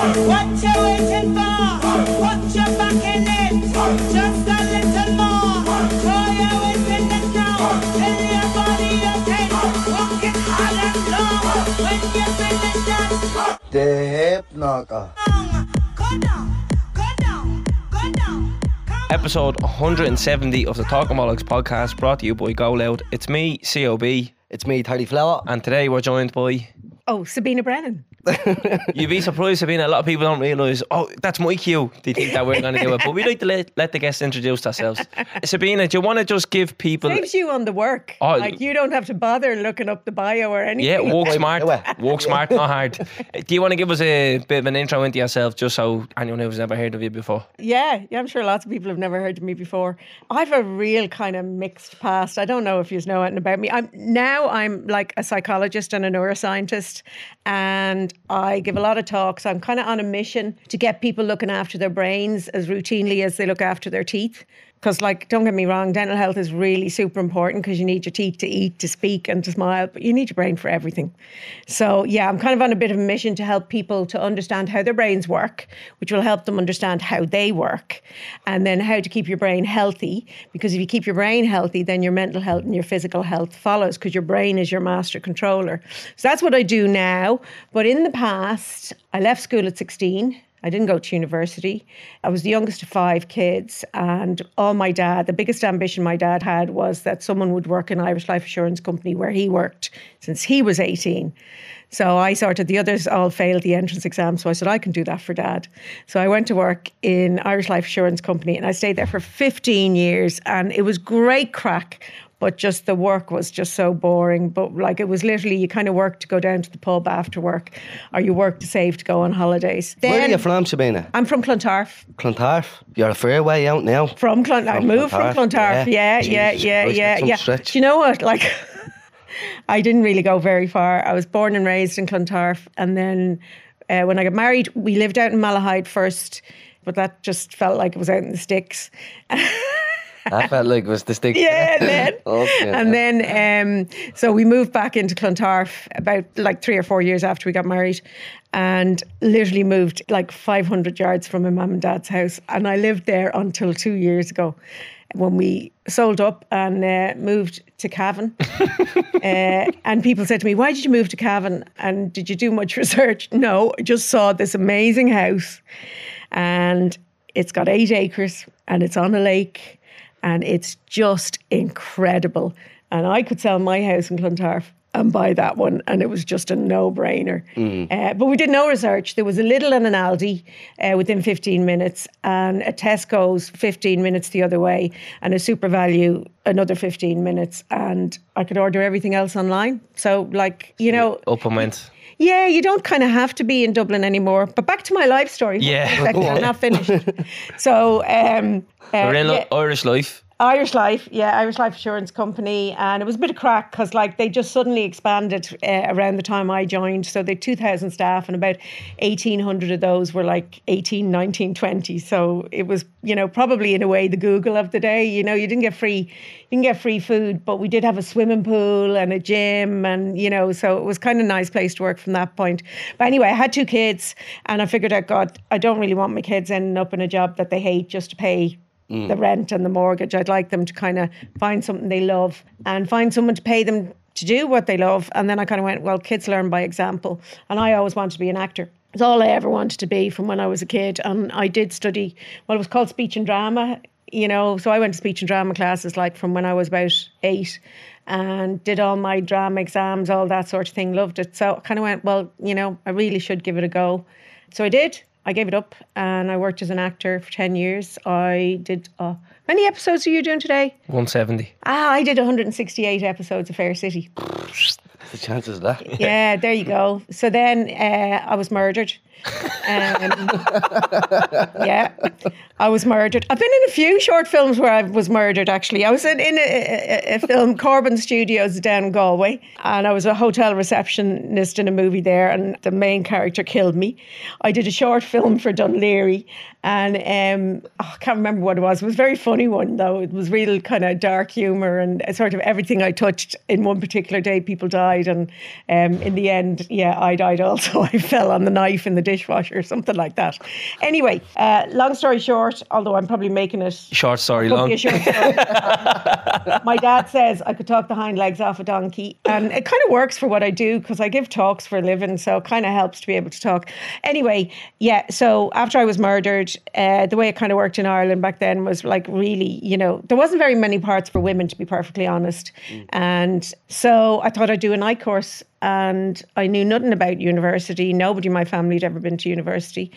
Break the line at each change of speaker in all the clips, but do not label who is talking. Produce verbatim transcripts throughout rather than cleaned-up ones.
What you waiting for? Put your back in it. Just a little more. Throw your weight in it now. Tell your body you're ten. Walk it hard and long. When you finish that,
The Hip Knocker.
go down, go down, go down. Come
Episode one hundred seventy of the Talkaholics podcast, brought to you by Go Loud. It's me, C O B,
It's me, Teddy Flower.
and today we're joined by...
Oh, Sabina Brennan.
You'd be surprised, Sabina, a lot of people don't realise, oh, that's my cue. They think that we're going to do it, but we like to let, let the guests introduce themselves. Sabina, do you want to just give people...
Saves you on the work.
Oh,
like, you don't have to bother looking up the bio or anything.
Yeah, walk smart.
do it.
Walk smart, not hard. Do you want to give us a bit of an intro into yourself, just so anyone who's never heard of you before?
Yeah, yeah, I'm sure lots of people have never heard of me before. I've a real kind of mixed past. I don't know if you know anything about me. I'm now I'm like a psychologist and a neuroscientist, and I give a lot of talks. I'm kind of on a mission to get people looking after their brains as routinely as they look after their teeth. Because, like, don't get me wrong, dental health is really super important because you need your teeth to eat, to speak and to smile, but you need your brain for everything. So, yeah, I'm kind of on a bit of a mission to help people to understand how their brains work, which will help them understand how they work, and then how to keep your brain healthy. Because if you keep your brain healthy, then your mental health and your physical health follows, because your brain is your master controller. So that's what I do now. But in the past, I left school at sixteen. I didn't go to university. I was the youngest of five kids, and all my dad, the biggest ambition my dad had was that someone would work in Irish Life Assurance Company where he worked since he was eighteen. So I sort of, the others all failed the entrance exam, so I said, I can do that for Dad. So I went to work in Irish Life Assurance Company, and I stayed there for fifteen years, and it was great crack. But just the work was just so boring. But like, it was literally, you kind of work to go down to the pub after work, or you work to save to go on holidays. Then,
Where are you from, Sabina?
I'm from Clontarf.
Clontarf. You're a fair way out now.
From Clontarf. I moved from Clontarf. Yeah, yeah,
Jesus
yeah,
Christ,
yeah,
that's some
yeah.
stretch.
Do you know what? Like, I didn't really go very far. I was born and raised in Clontarf. And then uh, when I got married, we lived out in Malahide first. But that just felt like it was out in the sticks.
I felt like it was the stick.
Yeah, and then,
Okay.
and then, um, so we moved back into Clontarf about like three or four years after we got married, and literally moved like five hundred yards from my mum and dad's house. And I lived there until two years ago when we sold up and uh, moved to Cavan. uh, and people said to me, why did you move to Cavan? And did you do much research? No, I just saw this amazing house, and it's got eight acres and it's on a lake. And it's just incredible. And I could sell my house in Clontarf and buy that one. And it was just a no-brainer. Mm. Uh, but we did no research. There was a Lidl and an Aldi uh, within fifteen minutes, and a Tesco's fifteen minutes the other way, and a Super Value another fifteen minutes. And I could order everything else online. So, like, you know...
Up and went.
Yeah, you don't kind of have to be in Dublin anymore. But back to my life story.
Yeah.
Second, I'm not finished. So, um, uh,
We're in
yeah.
Irish Life.
Irish Life, yeah, Irish Life Assurance Company. And it was a bit of crack because, like, they just suddenly expanded uh, around the time I joined. So they had two thousand staff, and about eighteen hundred of those were like eighteen, nineteen, twenty. So it was, you know, probably in a way the Google of the day. You know, you didn't get free, you didn't get free food, but we did have a swimming pool and a gym, and, you know, so it was kind of a nice place to work from that point. But anyway, I had two kids, and I figured out, God, I don't really want my kids ending up in a job that they hate just to pay Mm. the rent and the mortgage. I'd like them to kind of find something they love and find someone to pay them to do what they love. And then I kind of went, well, kids learn by example. And I always wanted to be an actor. It's all I ever wanted to be from when I was a kid. And I did study, well, it was called speech and drama, you know. So I went to speech and drama classes like from when I was about eight, and did all my drama exams, all that sort of thing, loved it. So I kind of went, well, you know, I really should give it a go. So I did. I gave it up, and I worked as an actor for ten years. I did, uh, how many episodes are you doing today?
one seventy.
Ah, I did one hundred sixty-eight episodes of Fair City.
The chances of that.
Yeah, there you go. So then uh, I was murdered. Um, yeah, I was murdered. I've been in a few short films where I was murdered, actually. I was in, in a, a, a film, Corbin Studios down in Galway, and I was a hotel receptionist in a movie there, and the main character killed me. I did a short film for Dunleary, and um, oh, I can't remember what it was. It was a very funny one, though. It was real kind of dark humour, and sort of everything I touched in one particular day, people died, and um, in the end, yeah, I died also. I fell on the knife in the dishwasher. or something like that. Anyway, uh, long story short, although I'm probably making it
Short story
could
long.
be a short story. My dad says I could talk the hind legs off a donkey, and it kind of works for what I do because I give talks for a living, so it kind of helps to be able to talk. Anyway, yeah, so after I was murdered, uh, the way it kind of worked in Ireland back then was like really, you know, there wasn't very many parts for women, to be perfectly honest. Mm. And so I thought I'd do a night course, and I knew nothing about university. Nobody in my family had ever been to university.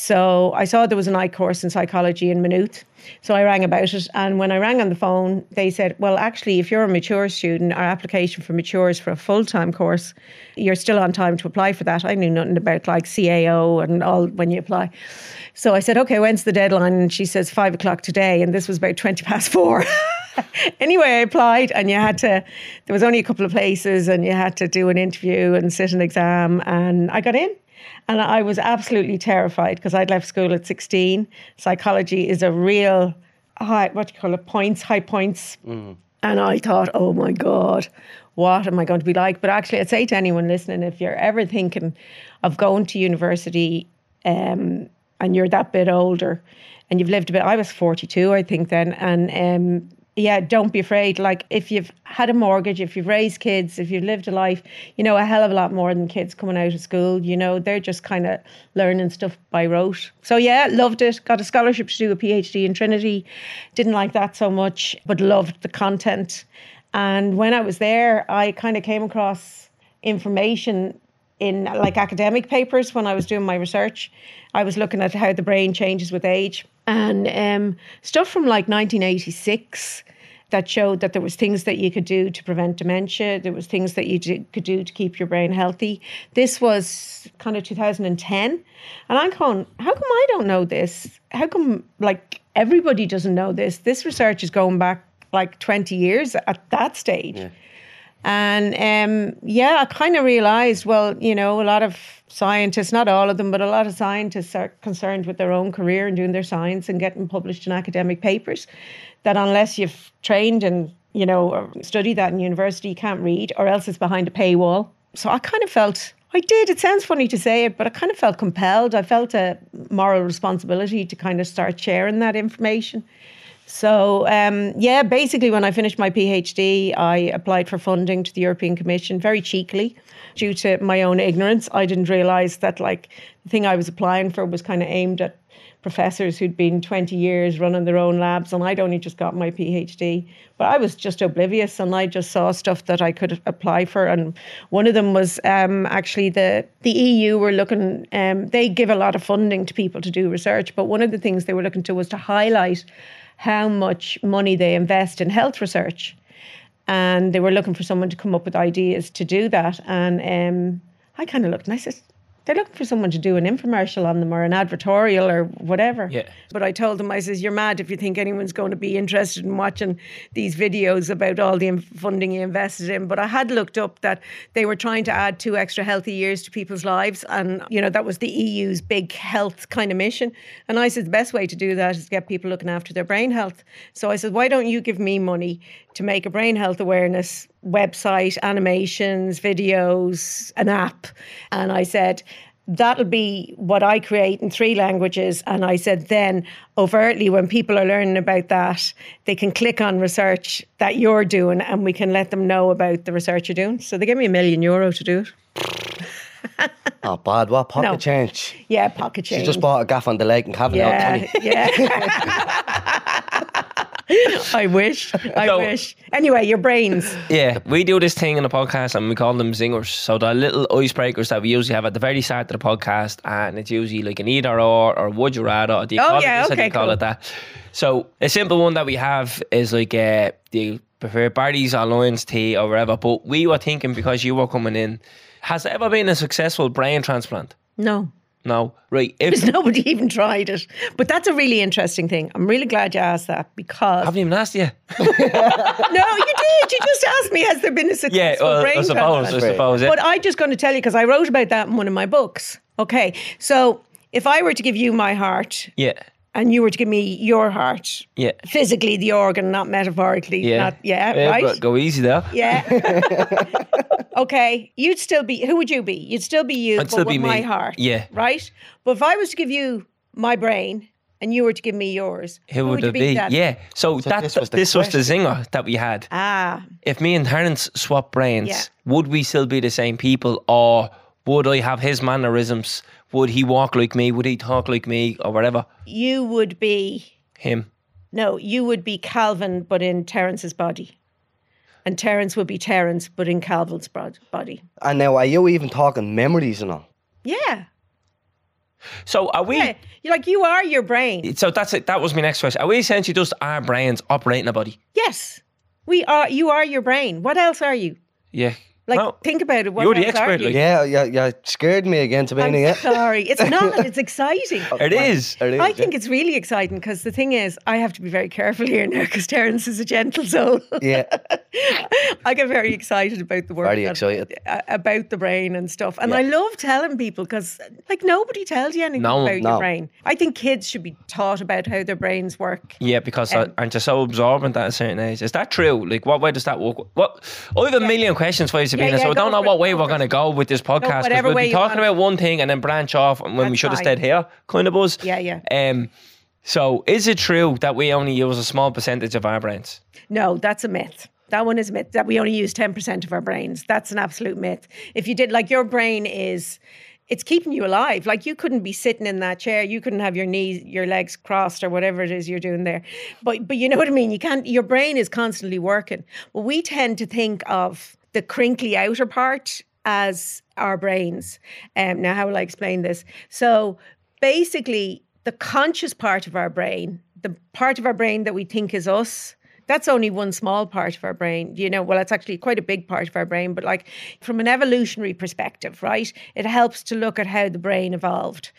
So I saw there was a night course in psychology in Maynooth. So I rang about it. And when I rang on the phone, they said, well, actually, if you're a mature student, our application for mature is for a full-time course. You're still on time to apply for that. I knew nothing about like C A O and all when you apply. So I said, okay, when's the deadline? And she says, five o'clock today. And this was about twenty past four. Anyway, I applied, and you had to, there was only a couple of places, and you had to do an interview and sit an exam, and I got in. And I was absolutely terrified because I'd left school at sixteen. Psychology is a real high, what do you call it, points, high points. Mm. And I thought, oh my God, what am I going to be like? But actually, I'd say to anyone listening, if you're ever thinking of going to university um, and you're that bit older and you've lived a bit, I was forty-two, I think then, and um, yeah, don't be afraid. Like if you've had a mortgage, if you've raised kids, if you've lived a life, you know, a hell of a lot more than kids coming out of school. You know, they're just kind of learning stuff by rote. So yeah, loved it. Got a scholarship to do a PhD in Trinity. Didn't like that so much, but loved the content. And when I was there, I kind of came across information in like academic papers when I was doing my research. I was looking at how the brain changes with age, and um, stuff from like nineteen eighty-six that showed that there was things that you could do to prevent dementia. There was things that you do, could do to keep your brain healthy. This was kind of two thousand ten. And I'm going, how come I don't know this? How come like everybody doesn't know this? This research is going back like twenty years at that stage. Yeah. And um, yeah, I kind of realised, well, you know, a lot of scientists, not all of them, but a lot of scientists are concerned with their own career and doing their science and getting published in academic papers, that unless you've trained and, you know, or studied that in university, you can't read, or else it's behind a paywall. So I kind of felt, I did, it sounds funny to say it, but I kind of felt compelled. I felt a moral responsibility to kind of start sharing that information. So, um, yeah, basically when I finished my PhD, I applied for funding to the European Commission very cheekily due to my own ignorance. I didn't realise that, like, the thing I was applying for was kind of aimed at professors who'd been twenty years running their own labs, and I'd only just got my PhD. But I was just oblivious, and I just saw stuff that I could apply for. And one of them was um, actually the, the E U were looking, um, they give a lot of funding to people to do research, but one of the things they were looking to was to highlight how much money they invest in health research. And they were looking for someone to come up with ideas to do that. And um, I kind of looked and I said, they're looking for someone to do an infomercial on them or an advertorial or whatever.
Yeah.
But I told them, I says, you're mad if you think anyone's going to be interested in watching these videos about all the funding you invested in. But I had looked up that they were trying to add two extra healthy years to people's lives. And, you know, that was the E U's big health kind of mission. And I said, the best way to do that is to get people looking after their brain health. So I said, why don't you give me money to make a brain health awareness website, animations, videos, an app? And I said, that'll be what I create in three languages. And I said, then overtly, when people are learning about that, they can click on research that you're doing and we can let them know about the research you're doing. So they gave me a million euro to do it.
Not bad. What, pocket
No.
change?
Yeah, pocket change.
She just bought a gaff on the lake and having
Yeah,
it out,
yeah. I wish. I
So-
wish. Anyway, your brains.
Yeah, we do this thing in the podcast and we call them zingers. So the little icebreakers that we usually have at the very start of the podcast, and it's usually like an either or or would you rather, or do you
Oh,
call
yeah,
it this or do
okay,
you call
cool.
it that? So a simple one that we have is like uh, do you prefer Barry's or Lyons tea or whatever? But we were thinking, because you were coming in, has there ever been a successful brain transplant?
No.
No, right? If
Because nobody even tried it. But that's a really interesting thing. I'm really glad you asked that because...
I haven't even asked you.
No, you did. You just asked me, has there been a successful
Yeah, well,
brain
I suppose,
transplant?
I suppose. Yeah.
But I'm just going to tell you, because I wrote about that in one of my books. Okay, so if I were to give you my heart,
yeah.
and you were to give me your heart,
Yeah.
physically the organ, not metaphorically,
Yeah.
not, yeah,
Yeah,
right?
but go easy there.
Yeah. Okay, you'd still be, who would you be? You'd still be you,
I'd
but
still
with
be
my
me.
heart.
Yeah.
Right? But if I was to give you my brain and you were to give me yours,
Who would
you
it be?
then?
Yeah. So, that
this
this
was the
was the zinger that we had.
Ah,
If me and Terence swap brains,
Yeah.
would we still be the same people, or would I have his mannerisms? Would he walk like me? Would he talk like me, or whatever?
you would be,
Him.
no, you would be Calvin, but in Terence's body. And Terence would be Terence, but in Calvin's bod- body.
And now, are you even talking memories and all?
Yeah.
So are we?
Yeah. You're like, you are your brain.
So that's it. That was my next question. Are we essentially just our brains operating a body?
Yes. We are, you are your brain. What else are you?
Yeah.
Like,
Well,
think about it. What
you're the
else are
expert,
you?
like.
Yeah, you, you scared me again, to be
I'm
honest.
sorry. It's not. It's exciting.
It is.
It is,
I
yeah.
think it's really exciting because the thing is, I have to be very careful here now because Terence is a gentle soul.
Yeah,
I get very excited about the work.
Very
that-
excited.
uh, about the brain and stuff. And
Yeah.
I love telling people because, like, nobody tells you anything
No,
about
no.
your brain. I think kids should be taught about how their brains work.
Yeah, because
Um,
aren't you so absorbent at a certain age? Is that true? Like, what way does that work? What? I have a million questions for you, Sabina,
Yeah, yeah,
so I
go
don't know
for
what
it,
way
go
we're
for
going to
it.
go with this podcast. 'Cause
whatever
we'll
way
be
you
talking
want.
about one thing and then branch off when we
That's
should have
fine.
stayed here, kind of buzz.
Yeah, yeah.
Um, so, is it true that we only use a small percentage of our brains?
No, that's a myth. That one is a myth, that we only use ten percent of our brains. That's an absolute myth. If you did, like, your brain is, it's keeping you alive. Like, you couldn't be sitting in that chair. You couldn't have your knees, your legs crossed or whatever it is you're doing there. But, but you know what I mean? You can't, your brain is constantly working. Well, we tend to think of the crinkly outer part as our brains. Um, now, how will I explain this? So basically, the conscious part of our brain, the part of our brain that we think is us, that's only one small part of our brain. You know, well, it's actually quite a big part of our brain, but like from an evolutionary perspective, right? It helps to look at how the brain evolved.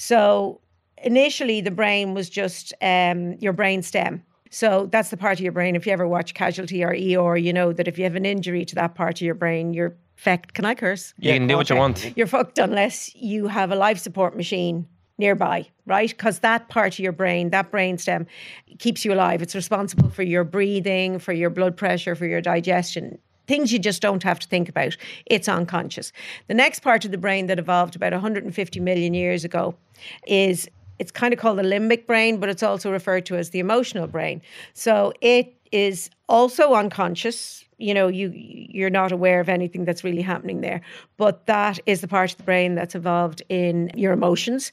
So initially, the brain was just um, your brain stem. So that's the part of your brain. If you ever watch Casualty or E R, you know that if you have an injury to that part of your brain, you're fecked. Can I curse?
You can do what you want.
You're fucked unless you have a life support machine nearby, right? Because that part of your brain, that brainstem, keeps you alive. It's responsible for your breathing, for your blood pressure, for your digestion. Things you just don't have to think about. It's unconscious. The next part of the brain that evolved about one hundred fifty million years ago is, it's kind of called the limbic brain, but it's also referred to as the emotional brain. So it is also unconscious. You know, you, you're not aware of anything that's really happening there. But that is the part of the brain that's involved in your emotions,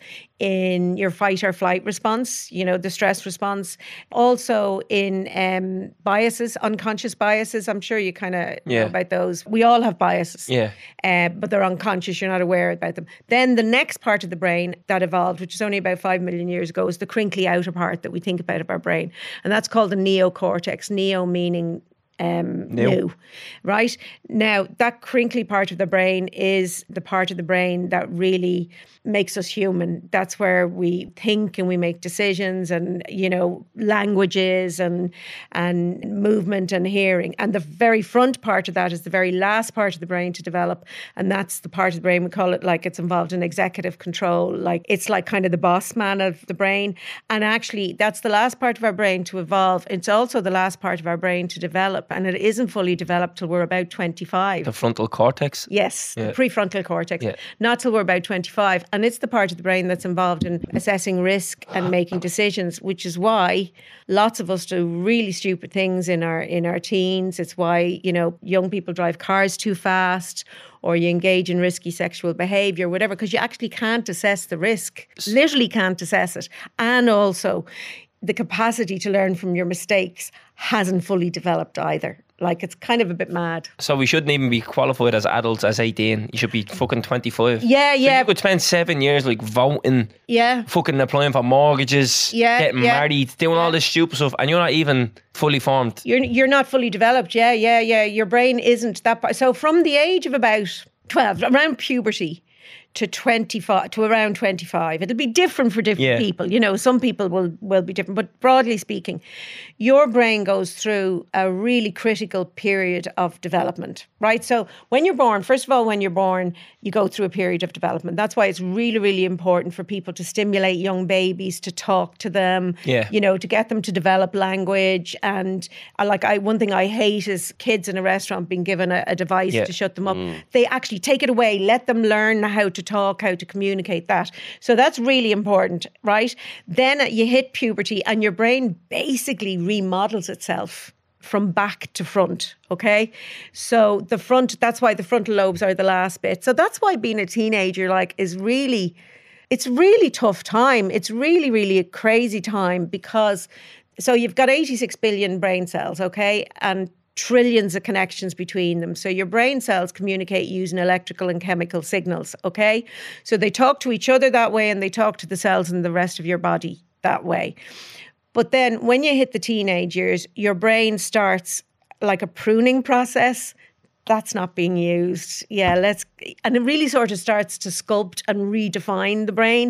in your fight or flight response, you know, the stress response. Also in um, biases, unconscious biases. I'm sure you kind of
Yeah.
know about those. We all have biases.
Yeah.
Uh, but they're unconscious. You're not aware about them. Then the next part of the brain that evolved, which is only about five million years ago, is the crinkly outer part that we think about of our brain. And that's called the neocortex. Neo meaning um,
New.
new, right? Now, that crinkly part of the brain is the part of the brain that really makes us human. That's where we think and we make decisions and, you know, languages and and movement and hearing. And the very front part of that is the very last part of the brain to develop. And that's the part of the brain, we call it like it's involved in executive control. Like it's like kind of the boss man of the brain. And actually, that's the last part of our brain to evolve. It's also the last part of our brain to develop. And it isn't fully developed till we're about twenty-five.
The frontal cortex.
Yes,
Yeah.
the prefrontal cortex.
Yeah.
Not till we're about twenty-five. And it's the part of the brain that's involved in assessing risk and making decisions, which is why lots of us do really stupid things in our in our teens. It's why, you know, young people drive cars too fast or you engage in risky sexual behavior, whatever, because you actually can't assess the risk, literally can't assess it. And also the capacity to learn from your mistakes hasn't fully developed either. Like, it's kind of a bit mad.
So we shouldn't even be qualified as adults as eighteen. You should be fucking twenty-five.
Yeah,
So
yeah.
you could spend seven years like voting,
Yeah.
fucking applying for mortgages,
Yeah,
getting
yeah.
married, doing all this stupid stuff, and you're not even fully formed.
You're you're not fully developed. Yeah, yeah, yeah. Your brain isn't that part. So from the age of about twelve, around puberty, to twenty-five, to around twenty-five. It'll be different for different
Yeah.
people. You know, some people will, will be different, but broadly speaking, your brain goes through a really critical period of development, right? So when you're born, first of all, when you're born, you go through a period of development. That's why it's really, really important for people to stimulate young babies, to talk to them,
Yeah.
you know, to get them to develop language. And I, like, I, one thing I hate is kids in a restaurant being given a, a device
Yeah.
to shut them up. They actually take it away, let them learn how to talk, how to communicate that. So that's really important, right? Then you hit puberty and your brain basically remodels itself from back to front, okay? So the front, that's why the frontal lobes are the last bit. So that's why being a teenager, like, is really, it's really tough time. It's really, really a crazy time because, so you've got eighty-six billion brain cells, okay? And trillions of connections between them. So your brain cells communicate using electrical and chemical signals, okay? So they talk to each other that way and they talk to the cells in the rest of your body that way. But then when you hit the teenage years, your brain starts like a pruning process. That's not being used. Yeah, let's, and it really sort of starts to sculpt and redefine the brain.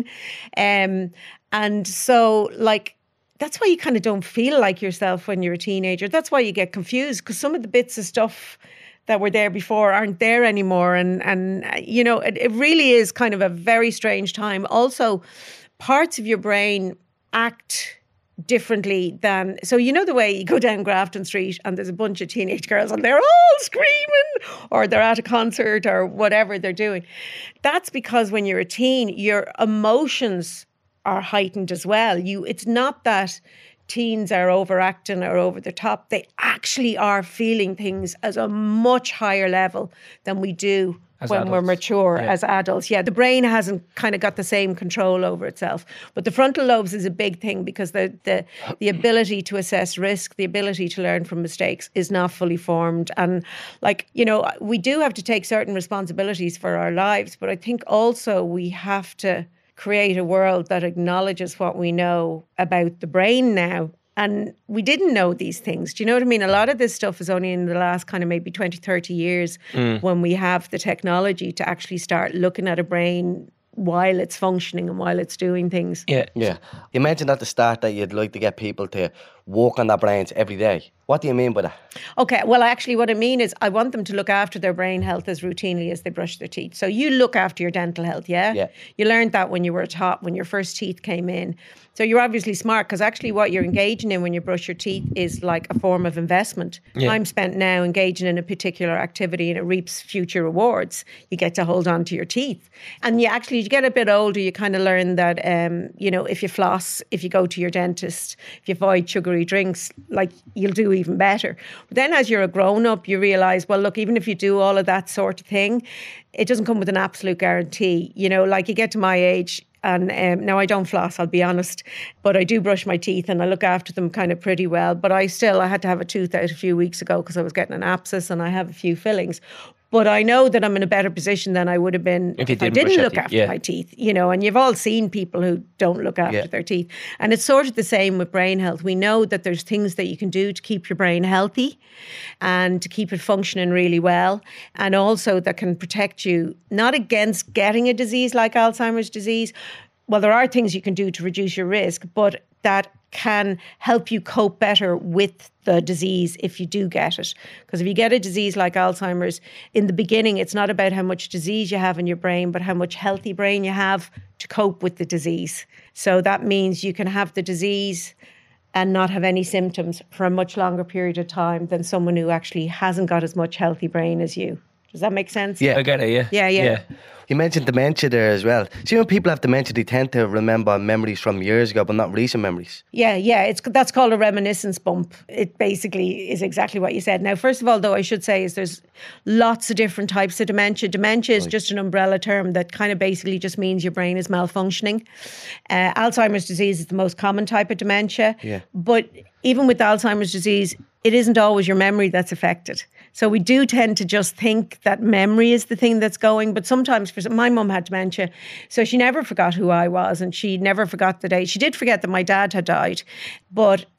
Um, and so like, that's why you kind of don't feel like yourself when you're a teenager. That's why you get confused, because some of the bits of stuff that were there before aren't there anymore. And, and you know, it, it really is kind of a very strange time. Also, parts of your brain act differently than, so you know the way you go down Grafton Street and there's a bunch of teenage girls and they're all screaming, or they're at a concert or whatever they're doing. That's because when you're a teen, your emotions are heightened as well. You, it's not that teens are overacting or over the top. They actually are feeling things as a much higher level than we do
As
when we're
adults.
mature
Yeah.
as adults. Yeah, the brain hasn't kind of got the same control over itself. But the frontal lobes is a big thing because the, the, the ability to assess risk, the ability to learn from mistakes is not fully formed. And like, you know, we do have to take certain responsibilities for our lives, but I think also we have to create a world that acknowledges what we know about the brain now. And we didn't know these things. Do you know what I mean? A lot of this stuff is only in the last kind of maybe twenty, thirty years when we have the technology to actually start looking at a brain while it's functioning and while it's doing things.
Yeah.
Yeah. You mentioned at the start that you'd like to get people to work on their brains every day. What do you mean by that?
Okay, well, actually, what I mean is I want them to look after their brain health as routinely as they brush their teeth. So you look after your dental health, yeah?
Yeah.
You learned that when you were taught, when your first teeth came in. So you're obviously smart because actually what you're engaging in when you brush your teeth is like a form of investment.
Yeah.
Time spent now engaging in a particular activity and it reaps future rewards. You get to hold on to your teeth. And you actually, as you get a bit older, you kind of learn that, um, you know, if you floss, if you go to your dentist, if you avoid sugary drinks, like you'll do even better. But then as you're a grown up, you realise, well, look, even if you do all of that sort of thing, it doesn't come with an absolute guarantee. You know, like you get to my age, and um, now I don't floss, I'll be honest, but I do brush my teeth and I look after them kind of pretty well. But I still, I had to have a tooth out a few weeks ago because I was getting an abscess and I have a few fillings. But I know that I'm in a better position than I would have been
If you
if I
didn't brush
didn't
your
look
teeth,
after
yeah.
my teeth, you know, and you've all seen people who don't look after
Yeah.
their teeth. And it's sort of the same with brain health. We know that there's things that you can do to keep your brain healthy and to keep it functioning really well, and also that can protect you not against getting a disease like Alzheimer's disease. Well, there are things you can do to reduce your risk, but that can help you cope better with the disease if you do get it. Because if you get a disease like Alzheimer's, in the beginning, it's not about how much disease you have in your brain, but how much healthy brain you have to cope with the disease. So that means you can have the disease and not have any symptoms for a much longer period of time than someone who actually hasn't got as much healthy brain as you. Does that make sense?
Yeah.
I get it, yeah.
Yeah, yeah.
You mentioned dementia there as well. See, when people have dementia, they tend to remember memories from years ago, but not recent memories.
Yeah, yeah, it's that's called a reminiscence bump. It basically is exactly what you said. Now, first of all, though, I should say is there's lots of different types of dementia. Dementia is just an umbrella term that kind of basically just means your brain is malfunctioning. Uh, Alzheimer's disease is the most common type of dementia.
Yeah.
But even with Alzheimer's disease, it isn't always your memory that's affected. So we do tend to just think that memory is the thing that's going. But sometimes, for my mum had dementia, so she never forgot who I was, and she never forgot the day. She did forget that my dad had died, but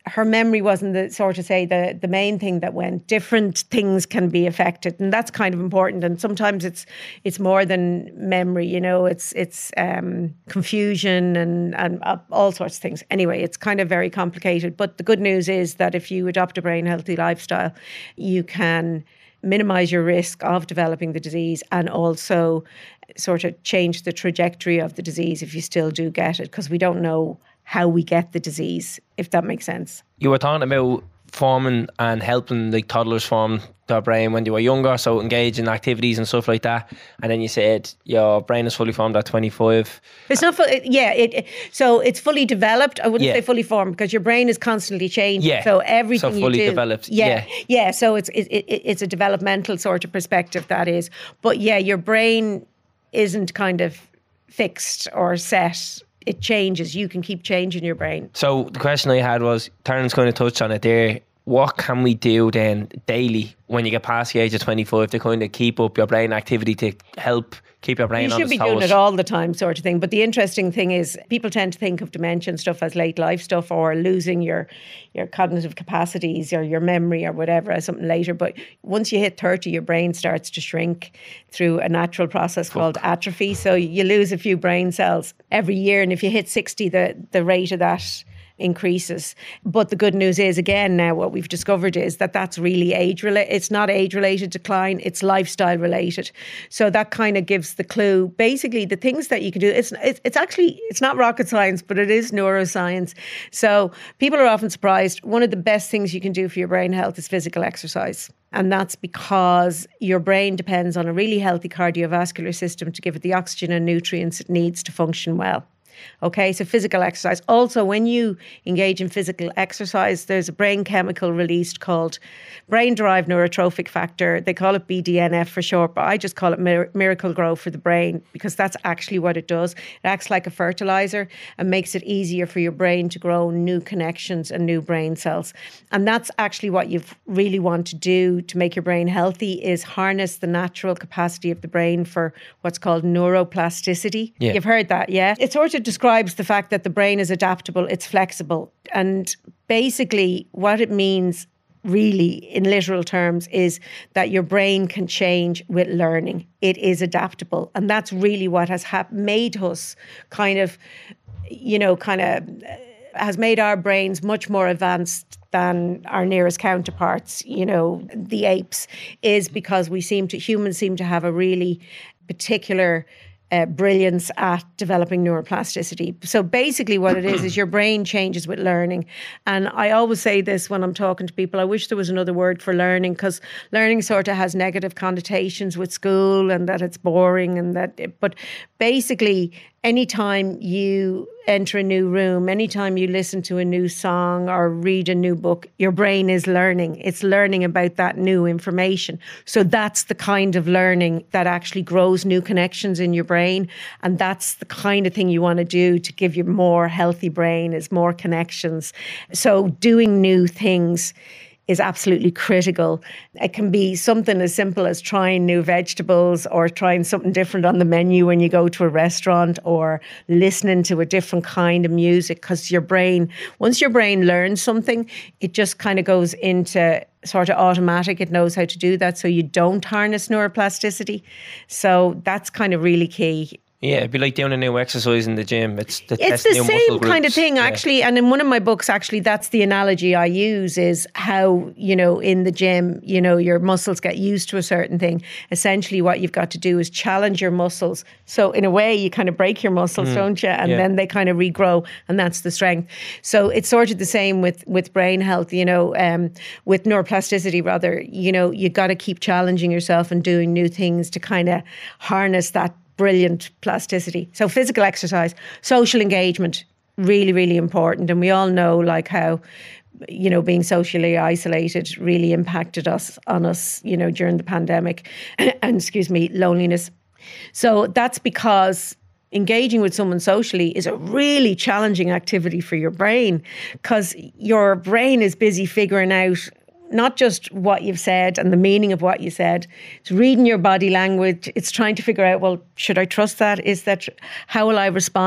her memory wasn't the sort of say the, the main thing that went. Different things can be affected, and that's kind of important. And sometimes it's it's more than memory, you know, it's it's um, confusion and, and uh, all sorts of things. Anyway, it's kind of very complicated. But the good news is that if you adopt a brain healthy lifestyle, you can minimize your risk of developing the disease and also sort of change the trajectory of the disease if you still do get it, because we don't know how we get the disease, if that makes sense.
You were talking about forming and helping like toddlers form their brain when they were younger, so engage in activities and stuff like that. And then you said your brain is fully formed at twenty-five.
It's not, full, yeah, it, it, so it's fully developed. I wouldn't
Yeah.
say fully formed because your brain is constantly changing.
Yeah.
So everything
So fully
you do,
developed,
Yeah,
yeah.
yeah. So it's it, it, it's a developmental sort of perspective, that is. But yeah, your brain isn't kind of fixed or set. It changes. You can keep changing your brain.
So the question I had was, Taryn's kind of touched on it there. What can we do then daily when you get past the age of twenty-five to kind of keep up your brain activity to help keep your brain
You
on
should
its
be
toes?
doing it all the time, sort of thing. But the interesting thing is, people tend to think of dementia and stuff as late life stuff, or losing your your cognitive capacities or your memory or whatever as something later. But once you hit thirty, your brain starts to shrink through a natural process called atrophy. So you lose a few brain cells every year, and if you hit sixty, the the rate of that increases. But the good news is, again, now what we've discovered is that that's really age related. It's not age related decline, it's lifestyle related. So that kind of gives the clue. Basically, the things that you can do, it's, it's it's actually, it's not rocket science, but it is neuroscience. So people are often surprised. One of the best things you can do for your brain health is physical exercise. And that's because your brain depends on a really healthy cardiovascular system to give it the oxygen and nutrients it needs to function well. Okay, so physical exercise. Also, when you engage in physical exercise, there's a brain chemical released called brain-derived neurotrophic factor. They call it B D N F for short, but I just call it mir- miracle grow for the brain, because that's actually what it does. It acts like a fertilizer and makes it easier for your brain to grow new connections and new brain cells. And that's actually what you really want to do to make your brain healthy, is harness the natural capacity of the brain for what's called neuroplasticity.
Yeah.
You've heard that, yeah? It sort of describes the fact that the brain is adaptable, it's flexible. And basically what it means really in literal terms is that your brain can change with learning. It is adaptable. And that's really what has ha- made us kind of, you know, kind of has made our brains much more advanced than our nearest counterparts, you know, the apes, is because we seem to, humans seem to have a really particular Uh, brilliance at developing neuroplasticity. So basically what it is, is your brain changes with learning. And I always say this when I'm talking to people, I wish there was another word for learning, because learning sort of has negative connotations with school and that it's boring and that, it, but basically anytime you enter a new room, anytime you listen to a new song or read a new book, your brain is learning. It's learning about that new information. So that's the kind of learning that actually grows new connections in your brain. And that's the kind of thing you want to do to give you more healthy brain, is more connections. So doing new things is absolutely critical. It can be something as simple as trying new vegetables, or trying something different on the menu when you go to a restaurant, or listening to a different kind of music, because your brain, once your brain learns something, it just kind of goes into sort of automatic. It knows how to do that, so you don't harness neuroplasticity. So that's kind of really key.
Yeah, it'd be like doing a new exercise in the gym. It's the,
It's
test
the
new
same
muscle
kind of
groups.
thing,
Yeah.
actually. And in one of my books, actually, that's the analogy I use, is how, you know, in the gym, you know, your muscles get used to a certain thing. Essentially, what you've got to do is challenge your muscles. So in a way, you kind of break your muscles, don't you? And
yeah.
then they kind of regrow, and that's the strength. So it's sort of the same with, with brain health, you know, um, with neuroplasticity, rather. You know, you got to keep challenging yourself and doing new things to kind of harness that brilliant plasticity. So physical exercise, social engagement, really, really important. And we all know like how, you know, being socially isolated really impacted us on us, you know, during the pandemic and, excuse me, loneliness. So that's because engaging with someone socially is a really challenging activity for your brain, because your brain is busy figuring out not just what you've said and the meaning of what you said. It's reading your body language. It's trying to figure out, well, should I trust that? Is that, how will I respond?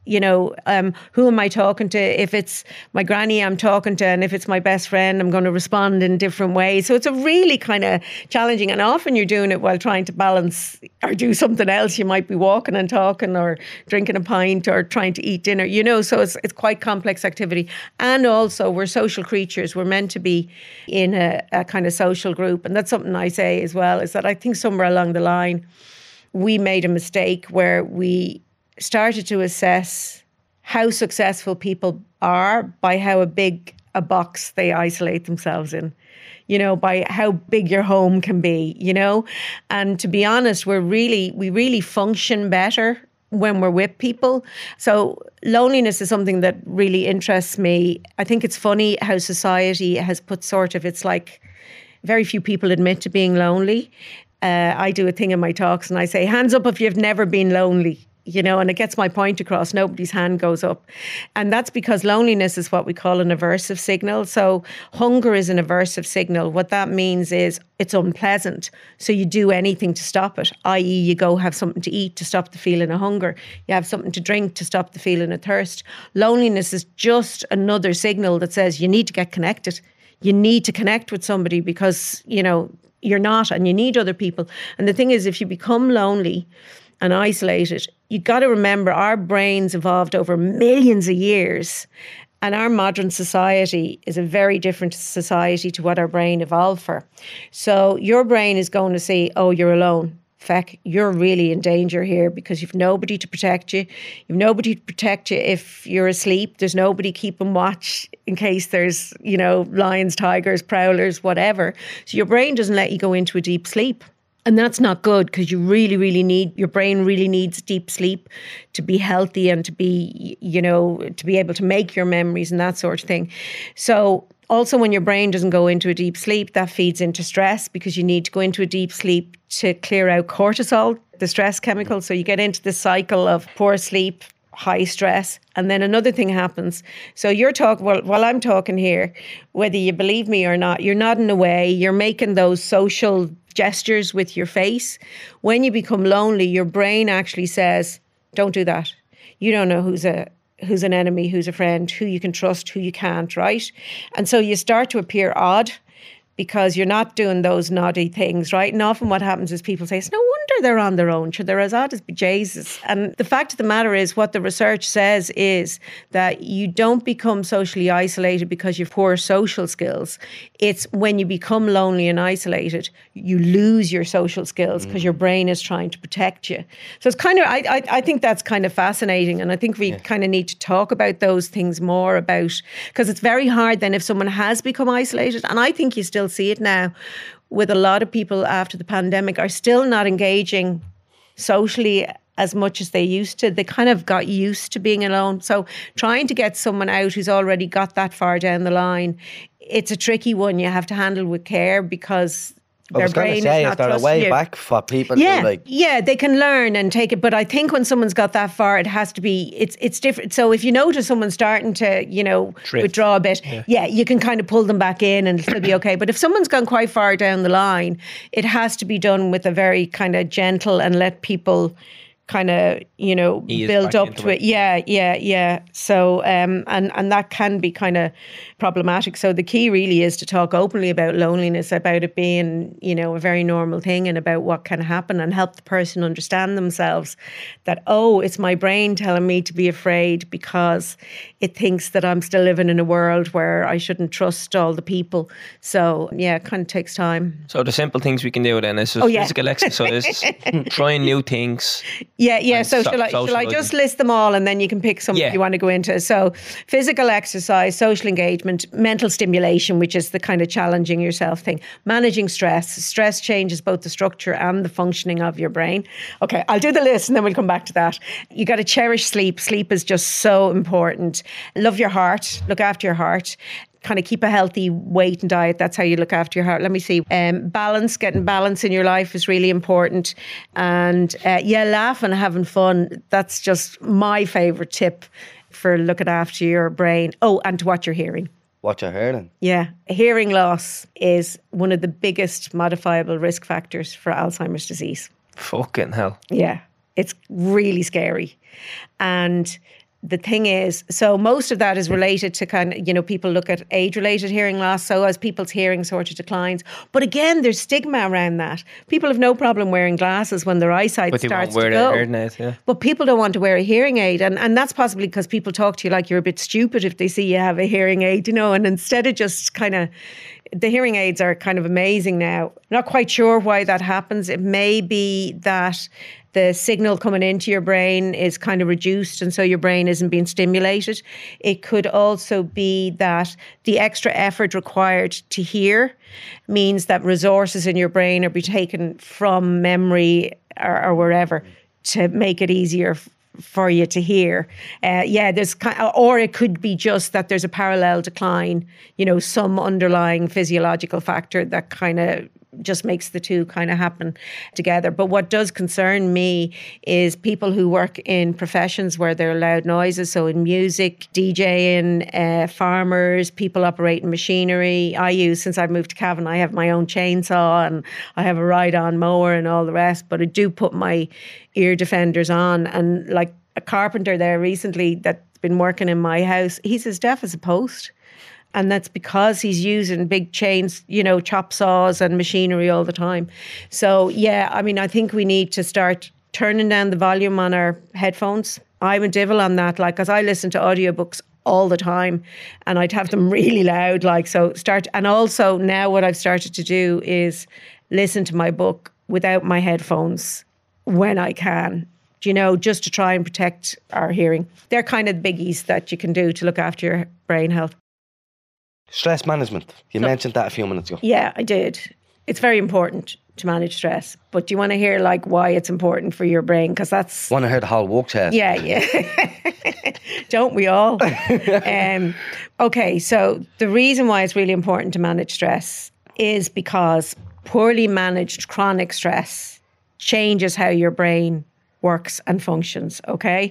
you know, um, who am I talking to? If it's my granny I'm talking to, and if it's my best friend, I'm going to respond in different ways. So it's a really kind of challenging, and often you're doing it while trying to balance or do something else. You might be walking and talking or drinking a pint or trying to eat dinner, you know, so it's, it's quite complex activity. And also we're social creatures. We're meant to be in a, a kind of social group. And that's something I say as well, is that I think somewhere along the line, we made a mistake where we started to assess how successful people are by how a big a box they isolate themselves in, you know, by how big your home can be, you know. And to be honest, we're really, we really function better when we're with people. So loneliness is something that really interests me. I think it's funny how society has put sort of, it's like very few people admit to being lonely. Uh, I do a thing in my talks and I say, hands up if you've never been lonely, you know, and it gets my point across. Nobody's hand goes up. And that's because loneliness is what we call an aversive signal. So hunger is an aversive signal. What that means is it's unpleasant. So you do anything to stop it, that is you go have something to eat to stop the feeling of hunger. You have something to drink to stop the feeling of thirst. Loneliness is just another signal that says you need to get connected. You need to connect with somebody because, you know, you're not, and you need other people. And the thing is, if you become lonely and isolated, you got to remember our brains evolved over millions of years, and our modern society is a very different society to what our brain evolved for. So your brain is going to say, oh, you're alone. Feck, you're really in danger here because you've nobody to protect you. You've nobody to protect you if you're asleep. There's nobody keeping watch in case there's, you know, lions, tigers, prowlers, whatever. So your brain doesn't let you go into a deep sleep. And that's not good because you really, really need, your brain really needs deep sleep to be healthy and to be, you know, to be able to make your memories and that sort of thing. So also, when your brain doesn't go into a deep sleep, that feeds into stress because you need to go into a deep sleep to clear out cortisol, the stress chemical. So you get into this cycle of poor sleep, high stress, and then another thing happens. So you're talking, well, while I'm talking here, whether you believe me or not, you're nodding away, you're making those social gestures with your face. When you become lonely, your brain actually says, don't do that. You don't know who's a who's an enemy, who's a friend, who you can trust, who you can't, right? And so you start to appear odd because you're not doing those naughty things, right? And often what happens is people say, it's no wonder they're on their own. Sure, they're as odd as bejesus. And the fact of the matter is, what the research says is that you don't become socially isolated because you have poor social skills. It's when you become lonely and isolated, you lose your social skills because mm. your brain is trying to protect you. So it's kind of, I, I, I think that's kind of fascinating. And I think we yeah. kind of need to talk about those things more about, because it's very hard then if someone has become isolated. And I think you still see it now with a lot of people after the pandemic are still not engaging socially as much as they used to. They kind of got used to being alone. So trying to get someone out who's already got that far down the line, it's a tricky one. You have to handle with care because
I was
their
going
brain
to say,
is
is
not
there a
trusting
way
you.
back for people
Yeah,
to like...
yeah, they can learn and take it. But I think when someone's got that far, it has to be, it's it's different. So if you notice someone starting to, you know,
Drift.
withdraw a bit,
Yeah.
yeah, you can kind of pull them back in and it'll be okay. But if someone's gone quite far down the line, it has to be done with a very kind of gentle and let people kind of, you know,
Ease
build
back
up
into
to
it.
it. Yeah, yeah, yeah. So, um, and, and that can be kind of problematic. So the key really is to talk openly about loneliness, about it being, you know, a very normal thing and about what can happen and help the person understand themselves that, oh, it's my brain telling me to be afraid because it thinks that I'm still living in a world where I shouldn't trust all the people. So, yeah, it kind of takes time.
So the simple things we can do then is just
Oh, yeah.
physical exercise, trying new things.
Yeah, yeah.
And
So
so-
shall I, shall I
socialising.
just list them all and then you can pick some
Yeah.
you want to go into? So physical exercise, social engagement, mental stimulation, which is the kind of challenging yourself thing, managing stress. Stress changes both the structure and the functioning of your brain. Okay, I'll do the list and then we'll come back to that. You got to cherish sleep. Sleep is just so important. Love your heart. Look after your heart. Kind of keep a healthy weight and diet. That's how you look after your heart. Let me see. Um, balance, getting balance in your life is really important. And uh, yeah, laughing, having fun. That's just my favourite tip for looking after your brain. Oh, and to watch your hearing.
What you're hearing.
Yeah, hearing loss is one of the biggest modifiable risk factors for Alzheimer's disease.
Fucking hell.
Yeah, it's really scary. And the thing is, so most of that is related to kind of, you know, people look at age-related hearing loss. So as people's hearing sort of declines. But again, there's stigma around that. People have no problem wearing glasses when their eyesight
But they
starts
won't wear
to
their
go.
hearing aids, yeah.
But people don't want to wear a hearing aid. And, and that's possibly because people talk to you like you're a bit stupid if they see you have a hearing aid, you know, and instead of just kind of, the hearing aids are kind of amazing now. Not quite sure why that happens. It may be that the signal coming into your brain is kind of reduced and so your brain isn't being stimulated. It could also be that the extra effort required to hear means that resources in your brain are being taken from memory or, or wherever to make it easier f- for you to hear. Uh, yeah, there's kind of, or it could be just that there's a parallel decline, you know, some underlying physiological factor that kind of just makes the two kind of happen together. But what does concern me is people who work in professions where there are loud noises. So in music, DJing, uh, farmers, people operating machinery. I use, since I've moved to Cavan, I have my own chainsaw and I have a ride-on mower and all the rest. But I do put my ear defenders on. And like a carpenter there recently that's been working in my house, he's as deaf as a post. And that's because he's using big chains, you know, chop saws and machinery all the time. So, yeah, I mean, I think we need to start turning down the volume on our headphones. I'm a devil on that, like, because I listen to audiobooks all the time and I'd have them really loud, like, so start. And also now what I've started to do is listen to my book without my headphones when I can. You know, just to try and protect our hearing. They're kind of biggies that you can do to look after your brain health.
Stress management. You
So-
mentioned that a few minutes ago.
Yeah, I did. It's very important to manage stress. But do you want to hear like why it's important for your brain? Because that's...
Want to hear the whole work test?
Yeah, yeah. Don't we all? um, okay, so the reason why it's really important to manage stress is because poorly managed chronic stress changes how your brain works and functions, okay?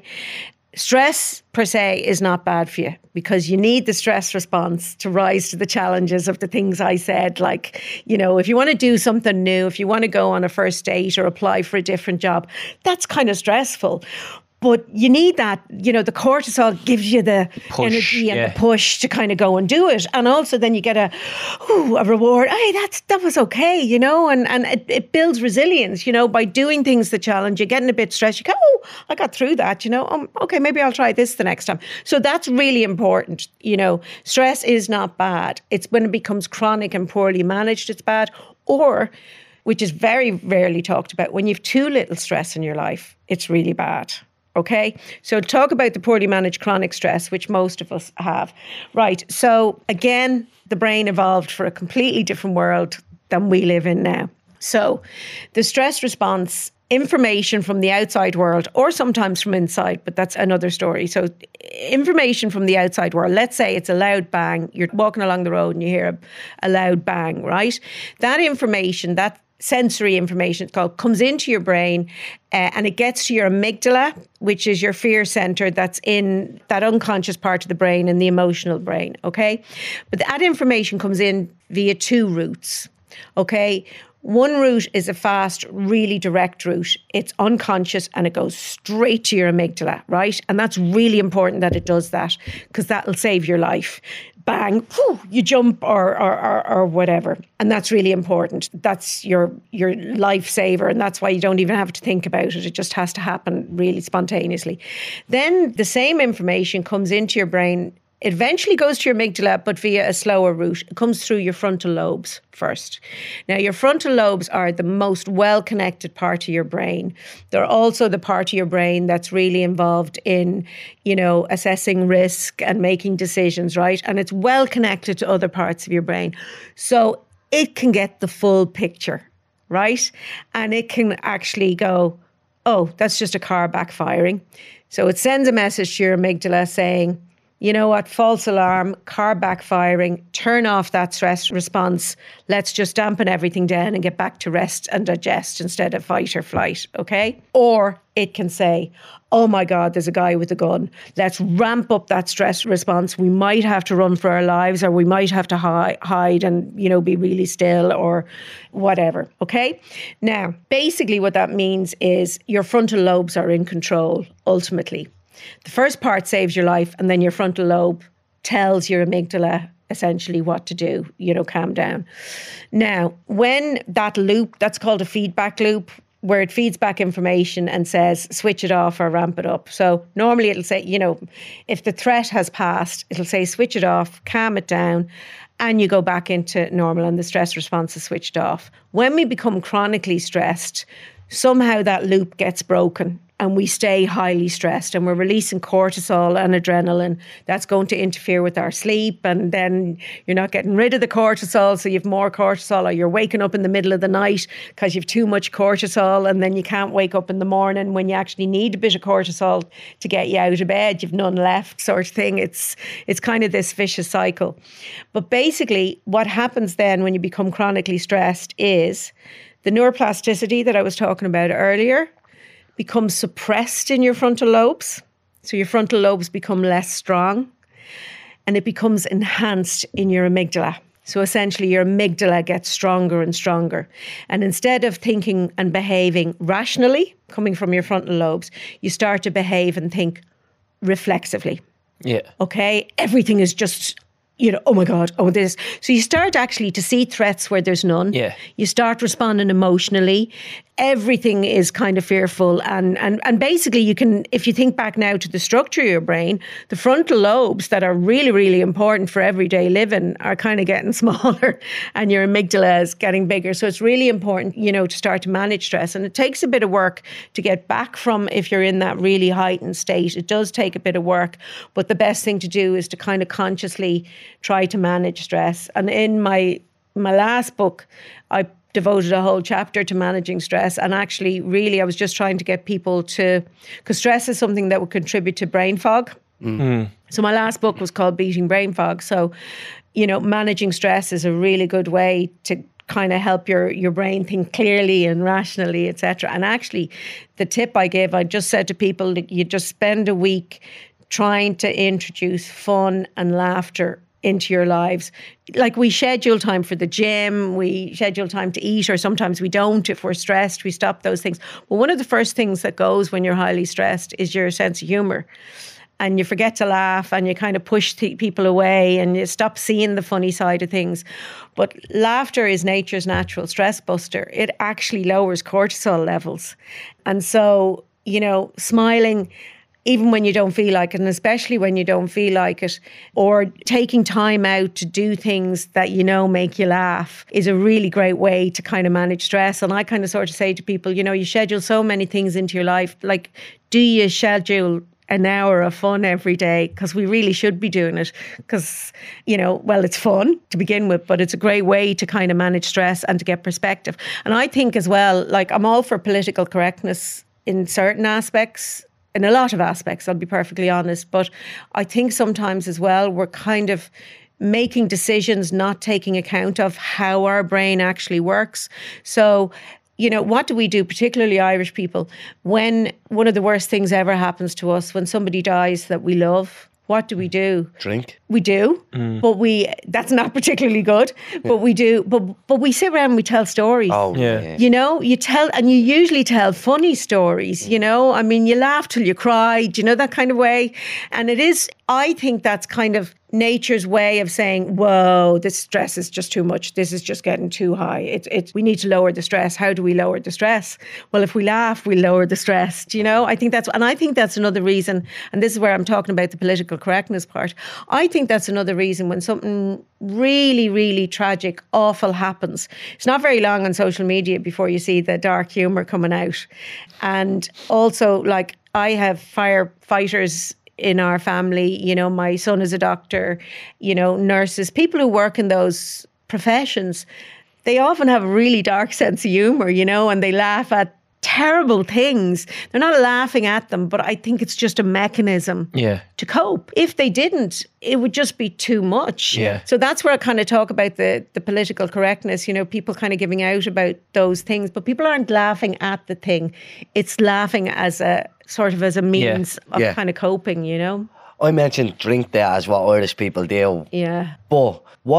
Stress per se is not bad for you because you need the stress response to rise to the challenges of the things I said. Like, you know, if you want to do something new, if you want to go on a first date or apply for a different job, that's kind of stressful. But you need that, you know, the cortisol gives you the
Push,
energy and
yeah.
the push to kind of go and do it. And also then you get a, ooh, a reward. Hey, that's, that was okay, you know, and, and it, it builds resilience, you know, by doing things that challenge you, getting a bit stressed. You go, oh, I got through that, you know, um, okay, maybe I'll try this the next time. So that's really important. You know, stress is not bad. It's when it becomes chronic and poorly managed, it's bad. Or, which is very rarely talked about, when you've too little stress in your life, it's really bad. Okay, so talk about the poorly managed chronic stress, which most of us have. Right, so again, the brain evolved for a completely different world than we live in now. So the stress response, information from the outside world, or sometimes from inside, but that's another story. So information from the outside world, let's say it's a loud bang, you're walking along the road and you hear a, a loud bang, right? That information, that sensory information, it's called, comes into your brain uh, and it gets to your amygdala, which is your fear center that's in that unconscious part of the brain and the emotional brain, okay? But that information comes in via two routes, okay? One route is a fast, really direct route. It's unconscious and it goes straight to your amygdala, right? And that's really important that it does that because that'll save your life. Bang, whew, you jump or, or, or, or whatever. And that's really important. That's your, your lifesaver. And that's why you don't even have to think about it. It just has to happen really spontaneously. Then the same information comes into your brain. It eventually goes to your amygdala, but via a slower route. It comes through your frontal lobes first. Now, your frontal lobes are the most well-connected part of your brain. They're also the part of your brain that's really involved in, you know, assessing risk and making decisions, right? And it's well-connected to other parts of your brain. So it can get the full picture, right? And it can actually go, oh, that's just a car backfiring. So it sends a message to your amygdala saying, you know what, false alarm, car backfiring, turn off that stress response. Let's just dampen everything down and get back to rest and digest instead of fight or flight, okay? Or it can say, oh my God, there's a guy with a gun. Let's ramp up that stress response. We might have to run for our lives or we might have to hi- hide and, you know, be really still or whatever, okay? Now, basically what that means is your frontal lobes are in control, ultimately. The first part saves your life, and then your frontal lobe tells your amygdala essentially what to do, you know, calm down. Now, when that loop, that's called a feedback loop, where it feeds back information and says, switch it off or ramp it up. So normally it'll say, you know, if the threat has passed, it'll say, switch it off, calm it down, and you go back into normal and the stress response is switched off. When we become chronically stressed, somehow that loop gets broken and we stay highly stressed and we're releasing cortisol and adrenaline. That's going to interfere with our sleep, and then you're not getting rid of the cortisol, so you have more cortisol, or you're waking up in the middle of the night because you've too much cortisol, and then you can't wake up in the morning when you actually need a bit of cortisol to get you out of bed. You've none left, sort of thing. It's it's kind of this vicious cycle. But basically what happens then when you become chronically stressed is the neuroplasticity that I was talking about earlier becomes suppressed in your frontal lobes. So your frontal lobes become less strong, and it becomes enhanced in your amygdala. So essentially your amygdala gets stronger and stronger. And instead of thinking and behaving rationally, coming from your frontal lobes, you start to behave and think reflexively.
Yeah.
Okay? Everything is just, you know, oh my God, oh this. So you start actually to see threats where there's none.
Yeah.
You start responding emotionally. Everything is kind of fearful. And, and, and basically you can, if you think back now to the structure of your brain, the frontal lobes that are really, really important for everyday living are kind of getting smaller, and your amygdala is getting bigger. So it's really important, you know, to start to manage stress. And it takes a bit of work to get back from, if you're in that really heightened state. It does take a bit of work, but the best thing to do is to kind of consciously try to manage stress. And in my my last book, I devoted a whole chapter to managing stress. And actually, really, I was just trying to get people to, because stress is something that would contribute to brain fog.
Mm.
So my last book was called Beating Brain Fog. So, you know, managing stress is a really good way to kind of help your, your brain think clearly and rationally, et cetera. And actually, the tip I gave, I just said to people that you just spend a week trying to introduce fun and laughter into your lives. Like, we schedule time for the gym, we schedule time to eat, or sometimes we don't. If we're stressed, we stop those things. But one of the first things that goes when you're highly stressed is your sense of humor. And you forget to laugh, and you kind of push th- people away, and you stop seeing the funny side of things. But laughter is nature's natural stress buster. It actually lowers cortisol levels. And so, you know, smiling, even when you don't feel like it, and especially when you don't feel like it, or taking time out to do things that you know make you laugh, is a really great way to kind of manage stress. And I kind of sort of say to people, you know, you schedule so many things into your life. Like, do you schedule an hour of fun every day? Because we really should be doing it, because, you know, well, it's fun to begin with, but it's a great way to kind of manage stress and to get perspective. And I think as well, like, I'm all for political correctness in certain aspects, in a lot of aspects, I'll be perfectly honest. But I think sometimes as well, we're kind of making decisions not taking account of how our brain actually works. So, you know, what do we do, particularly Irish people, when one of the worst things ever happens to us, when somebody dies that we love? What do we do?
Drink.
We do, mm. but we, that's not particularly good, yeah. but we do, but but we sit around and we tell stories.
Oh,
yeah.
yeah.
You know, you tell, and you usually tell funny stories, you know, I mean, you laugh till you cry, you know, that kind of way. And it is, I think that's kind of nature's way of saying, whoa, this stress is just too much. This is just getting too high. It's, it's, we need to lower the stress. How do we lower the stress? Well, if we laugh, we lower the stress. Do you know? I think that's, and I think that's another reason, and this is where I'm talking about the political correctness part. I think that's another reason when something really, really tragic, awful happens, it's not very long on social media before you see the dark humour coming out. And also, like, I have firefighters in our family, you know, my son is a doctor, you know, nurses, people who work in those professions, they often have a really dark sense of humour, you know, and they laugh at terrible things. They're not laughing at them, but I think it's just a mechanism
yeah.
to cope. If they didn't, it would just be too much.
Yeah.
So that's where I kind of talk about the, the political correctness, you know, people kind of giving out about those things, but people aren't laughing at the thing. It's laughing as a sort of as a means
yeah.
of
Yeah.
kind of coping, you know?
I mentioned drink there as what Irish people do.
Yeah.
But what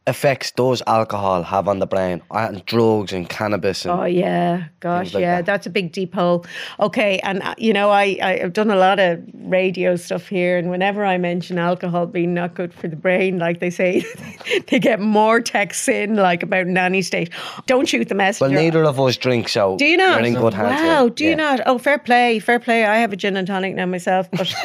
effects does alcohol have on the brain, and drugs and cannabis? And
Oh yeah, gosh,
things like
yeah,
that.
that's a big deep hole. Okay, and uh, you know, I I've done a lot of radio stuff here, and whenever I mention alcohol being not good for the brain, like they say, they get more texts in like about nanny state. Don't shoot the messenger.
Well, neither of us drink, so
Do you not?
you're in good hands.
Wow,
here.
do you
Yeah.
not? Oh, fair play, fair play. I have a gin and tonic now myself, but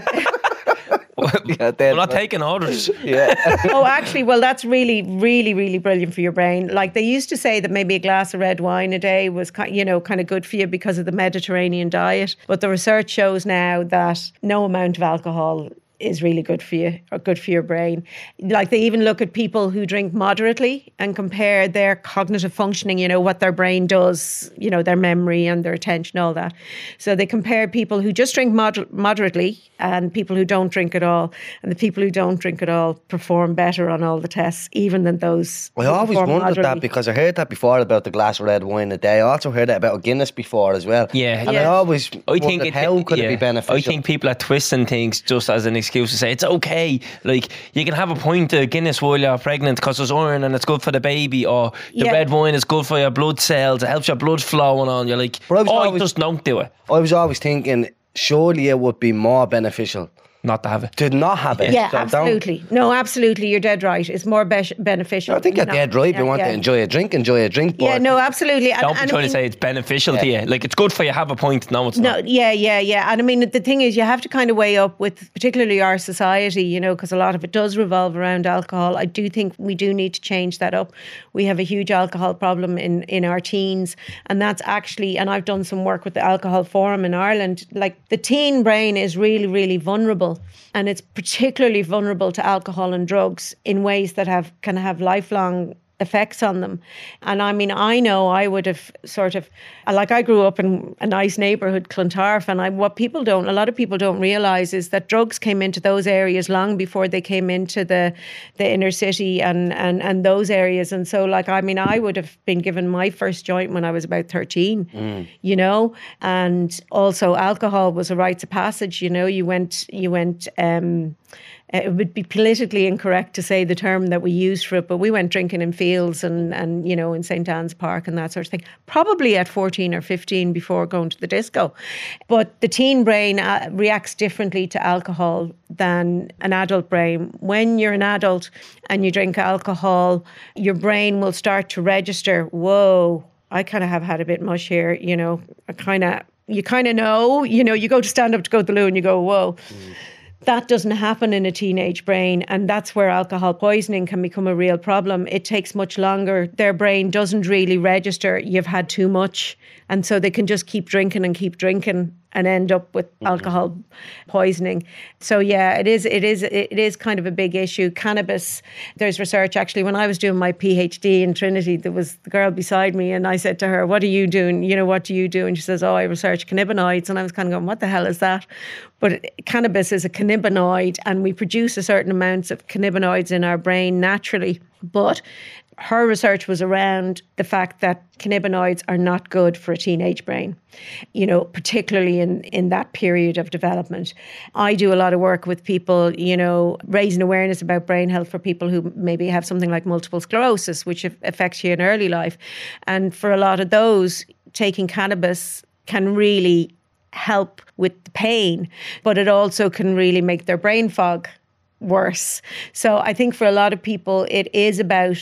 Yeah, then-
I'm not taking orders.
yeah.
oh, actually, well, that's really, really, really brilliant for your brain. Like they used to say that maybe a glass of red wine a day was, ki- you know, kind of good for you because of the Mediterranean diet. But the research shows now that no amount of alcohol is really good for you or good for your brain. Like they even look at people who drink moderately and compare their cognitive functioning, you know, what their brain does, you know, their memory and their attention, all that. So they compare people who just drink moder- moderately and people who don't drink at all. And the people who don't drink at all perform better on all the tests, even than those
I
who
always
perform
wondered that
moderately.
because I heard that before about the glass of red wine a day. I also heard that about Guinness before as well.
Yeah.
And I
Yeah.
always
I think
wondered
it,
how could
yeah.
it be beneficial?
I think people are twisting things just as an excuse to say it's okay. Like you can have a pint of Guinness while you're pregnant because there's iron and it's good for the baby, or the
Yeah.
red wine is good for your blood cells. It helps your blood flowing on. You're like,
But I was
oh,
always-
just don't do it.
I was always thinking, surely it would be more beneficial
Not to have it.
to not have it.
Yeah,
So don't-
absolutely. No, absolutely. You're dead right. It's more be- beneficial.
I think you're
not-
dead right. If
yeah,
you want
yeah.
to enjoy a drink, enjoy a drink. But
Yeah, no, absolutely. And,
Don't be
and I
trying
mean-
to say it's beneficial to you. Like it's good for you. Have a point. No, it's
No,
not.
yeah, yeah, yeah. And I mean, the thing is, you have to kind of weigh up with particularly our society, you know, because a lot of it does revolve around alcohol. I do think we do need to change that up. We have a huge alcohol problem in, in our teens. And that's actually, and I've done some work with the Alcohol Forum in Ireland, like the teen brain is really, really vulnerable. And it's particularly vulnerable to alcohol and drugs in ways that have can have lifelong effects on them. And I mean, I know I would have sort of, like I grew up in a nice neighbourhood, Clontarf, and I, what people don't, a lot of people don't realise is that drugs came into those areas long before they came into the the inner city and, and, and those areas. And so like, I mean, I would have been given my first joint when I was about thirteen, you know, and also alcohol was a rites of passage, you know, you went, you went, um, it would be politically incorrect to say the term that we used for it, but we went drinking in fields and, and you know, in Saint Anne's Park and that sort of thing, probably at fourteen or fifteen before going to the disco. But the teen brain uh, reacts differently to alcohol than an adult brain. When you're an adult and you drink alcohol, your brain will start to register, whoa, I kind of have had a bit much here, you know, I kind of, you kind of know, you know, you go to stand up to go to the loo and you go, whoa. Mm. That doesn't happen in a teenage brain, and that's where alcohol poisoning can become a real problem. It takes much longer. Their brain doesn't really register you've had too much, and so they can just keep drinking and keep drinking and end up with mm-hmm. alcohol poisoning. So yeah, it is it is it is kind of a big issue. Cannabis, there's research actually. When I was doing my PhD in Trinity, there was the girl beside me, and I said to her, "What are you doing? You know, what do you do?" And she says, "Oh, I research cannabinoids." And I was kind of going, "What the hell is that?" But cannabis is a cannabinoid, and we produce a certain amounts of cannabinoids in our brain naturally. But her research was around the fact that cannabinoids are not good for a teenage brain, you know, particularly in, in that period of development. I do a lot of work with people, you know, raising awareness about brain health for people who maybe have something like multiple sclerosis, which affects you in early life. And for a lot of those, taking cannabis can really help with the pain, but it also can really make their brain fog worse. So I think for a lot of people, it is about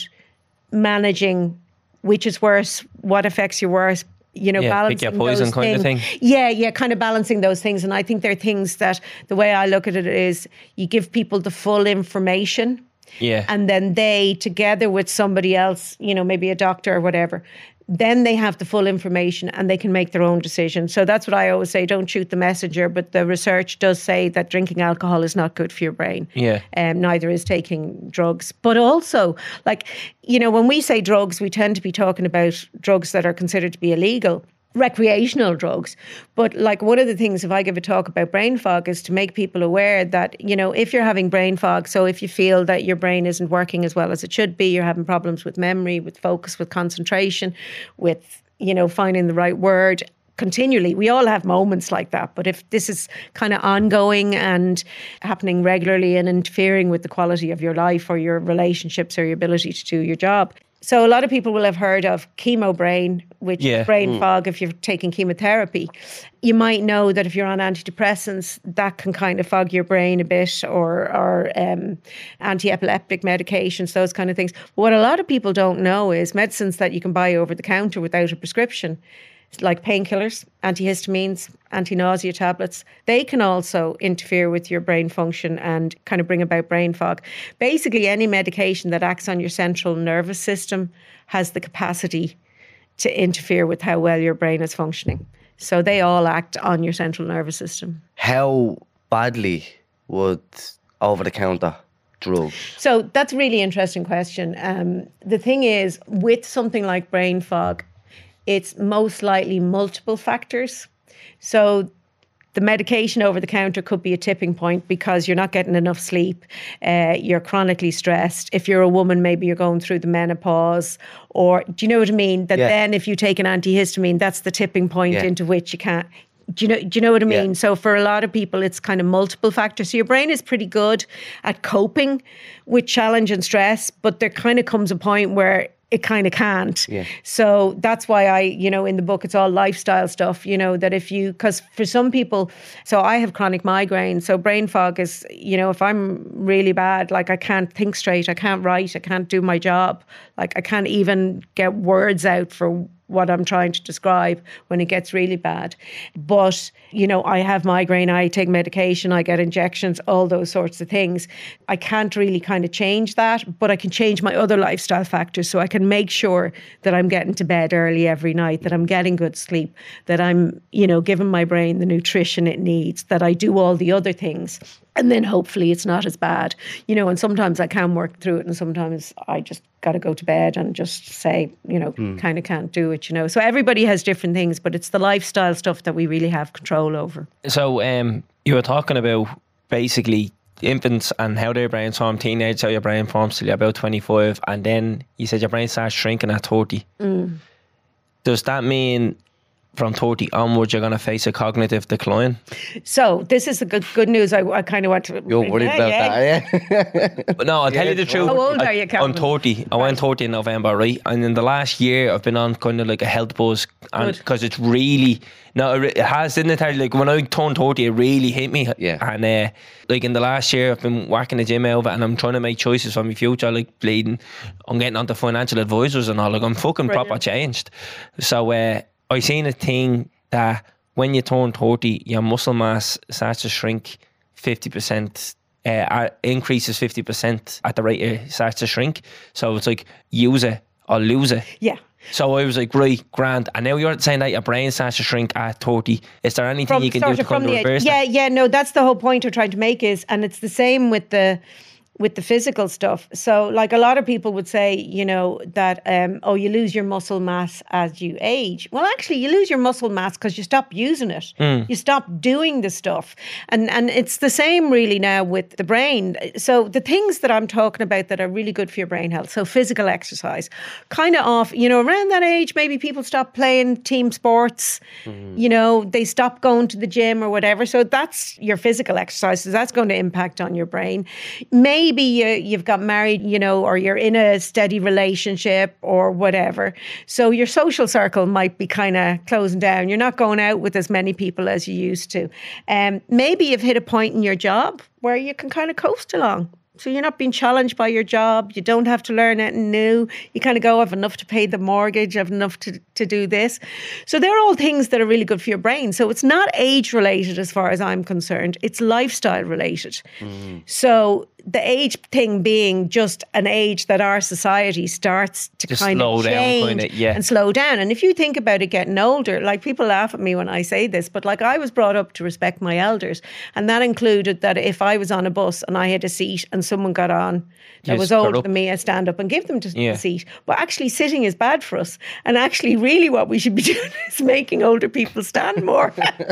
managing which is worse, what affects you worse, you know,
yeah,
balancing
pick your poison
those
kind
things.
of thing.
Yeah, yeah, kind of balancing those things. And I think they're things that the way I look at it is you give people the full information.
Yeah.
And then they, together with somebody else, you know, maybe a doctor or whatever, then they have the full information and they can make their own decision. So that's what I always say, don't shoot the messenger. But the research does say that drinking alcohol is not good for your brain.
Yeah.
Um, neither is taking drugs. But also, like, you know, when we say drugs, we tend to be talking about drugs that are considered to be illegal. Recreational drugs. But like one of the things, if I give a talk about brain fog, is to make people aware that, you know, if you're having brain fog, so if you feel that your brain isn't working as well as it should be, you're having problems with memory, with focus, with concentration, with, you know, finding the right word, continually. We all have moments like that. But if this is kind of ongoing and happening regularly and interfering with the quality of your life or your relationships or your ability to do your job. So a lot of people will have heard of chemo brain, which
Yeah.
is brain fog if you're taking chemotherapy. You might know that if you're on antidepressants, that can kind of fog your brain a bit, or, or um, anti-epileptic medications, those kind of things. But what a lot of people don't know is medicines that you can buy over the counter without a prescription, like painkillers, antihistamines, anti-nausea tablets, they can also interfere with your brain function and kind of bring about brain fog. Basically, any medication that acts on your central nervous system has the capacity to interfere with how well your brain is functioning. So they all act on your central nervous system.
How badly would over-the-counter drugs?
So that's a really interesting question. Um, the thing is, with something like brain fog, it's most likely multiple factors. So the medication over the counter could be a tipping point because you're not getting enough sleep, uh, you're chronically stressed. If you're a woman, maybe you're going through the menopause, or do you know what I mean? That
Yeah.
then if you take an antihistamine, that's the tipping point
Yeah.
into which you can't. Do you know? Do you know what I mean?
Yeah.
So for a lot of people, it's kind of multiple factors. So your brain is pretty good at coping with challenge and stress, but there kind of comes a point where it kind of can't.
Yeah.
So that's why I, you know, in the book, it's all lifestyle stuff, you know, that if you, because for some people, so I have chronic migraine. So brain fog is, you know, if I'm really bad, like I can't think straight, I can't write, I can't do my job. Like I can't even get words out for what I'm trying to describe when it gets really bad. But, you know, I have migraine, I take medication, I get injections, all those sorts of things. I can't really kind of change that, but I can change my other lifestyle factors. So I can make sure that I'm getting to bed early every night, that I'm getting good sleep, that I'm, you know, giving my brain the nutrition it needs, that I do all the other things. And then hopefully it's not as bad, you know, and sometimes I can work through it and sometimes I just got to go to bed and just say, you know,
Mm.
kind of can't do it, you know. So everybody has different things, but it's the lifestyle stuff that we really have control over.
So um, you were talking about basically infants and how their brains form, teenagers, how your brain forms till you're about twenty-five, and then you said your brain starts shrinking at thirty.
Mm.
Does that mean from thirty onwards you're going to face a cognitive decline?
So this is the good good news. I, I kind of want to.
You're worried
Yeah,
about
yeah.
that, yeah?
But no, I'll tell you the truth.
How old
I-
are you,
I'm
Calvin?
thirty. I went thirty in November, right? And in the last year, I've been on kind of like a health buzz, and
Good.
because it's really no, it re- it has, didn't it? Tell you, like when I turned thirty, it really hit me.
Yeah.
And uh, like in the last year, I've been whacking the gym out of it, and I'm trying to make choices for my future, like bleeding. I'm getting onto financial advisors and all. Like I'm fucking
Brilliant.
proper changed. So uh, I seen a thing that when you turn thirty, your muscle mass starts to shrink fifty percent. Uh, uh, increases fifty percent at the rate it starts to shrink. So it's like, use it or lose it.
Yeah.
So I was like, right, grand. And now you're saying that your brain starts to shrink at thirty. Is there anything you can do
sort
to
of from
kind of
the age.
reverse
Yeah,
that?
yeah, no, that's the whole point we're trying to make is, and it's the same with the with the physical stuff. So like a lot of people would say, you know, that, um, oh, you lose your muscle mass as you age. Well, actually, you lose your muscle mass because you stop using it.
Mm.
You stop doing the stuff. And, and it's the same really now with the brain. So the things that I'm talking about that are really good for your brain health, so physical exercise, kind of off, you know, around that age, maybe people stop playing team sports, you know, they stop going to the gym or whatever. So that's your physical exercises. That's going to impact on your brain. Maybe Maybe you, you've got married, you know, or you're in a steady relationship or whatever. So your social circle might be kind of closing down. You're not going out with as many people as you used to. Um, maybe you've hit a point in your job where you can kind of coast along. So you're not being challenged by your job. You don't have to learn anything new. You kind of go, I've enough to pay the mortgage. I've enough to, to do this. So they're all things that are really good for your brain. So it's not age related as far as I'm concerned. It's lifestyle related. Mm. So the age thing being just an age that our society starts to
Just
kind
slow
of
down,
change
kind of, yeah.
and slow down. And if you think about it getting older, like people laugh at me when I say this, but like I was brought up to respect my elders. And that included that if I was on a bus and I had a seat and someone got on that
Yes,
was
got
older
up.
than me, I stand up and give them to
Yeah.
the seat. But actually sitting is bad for us. And actually really what we should be doing is making older people stand more.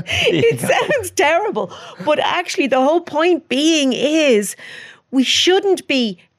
It sounds terrible. But actually the whole point being is we shouldn't be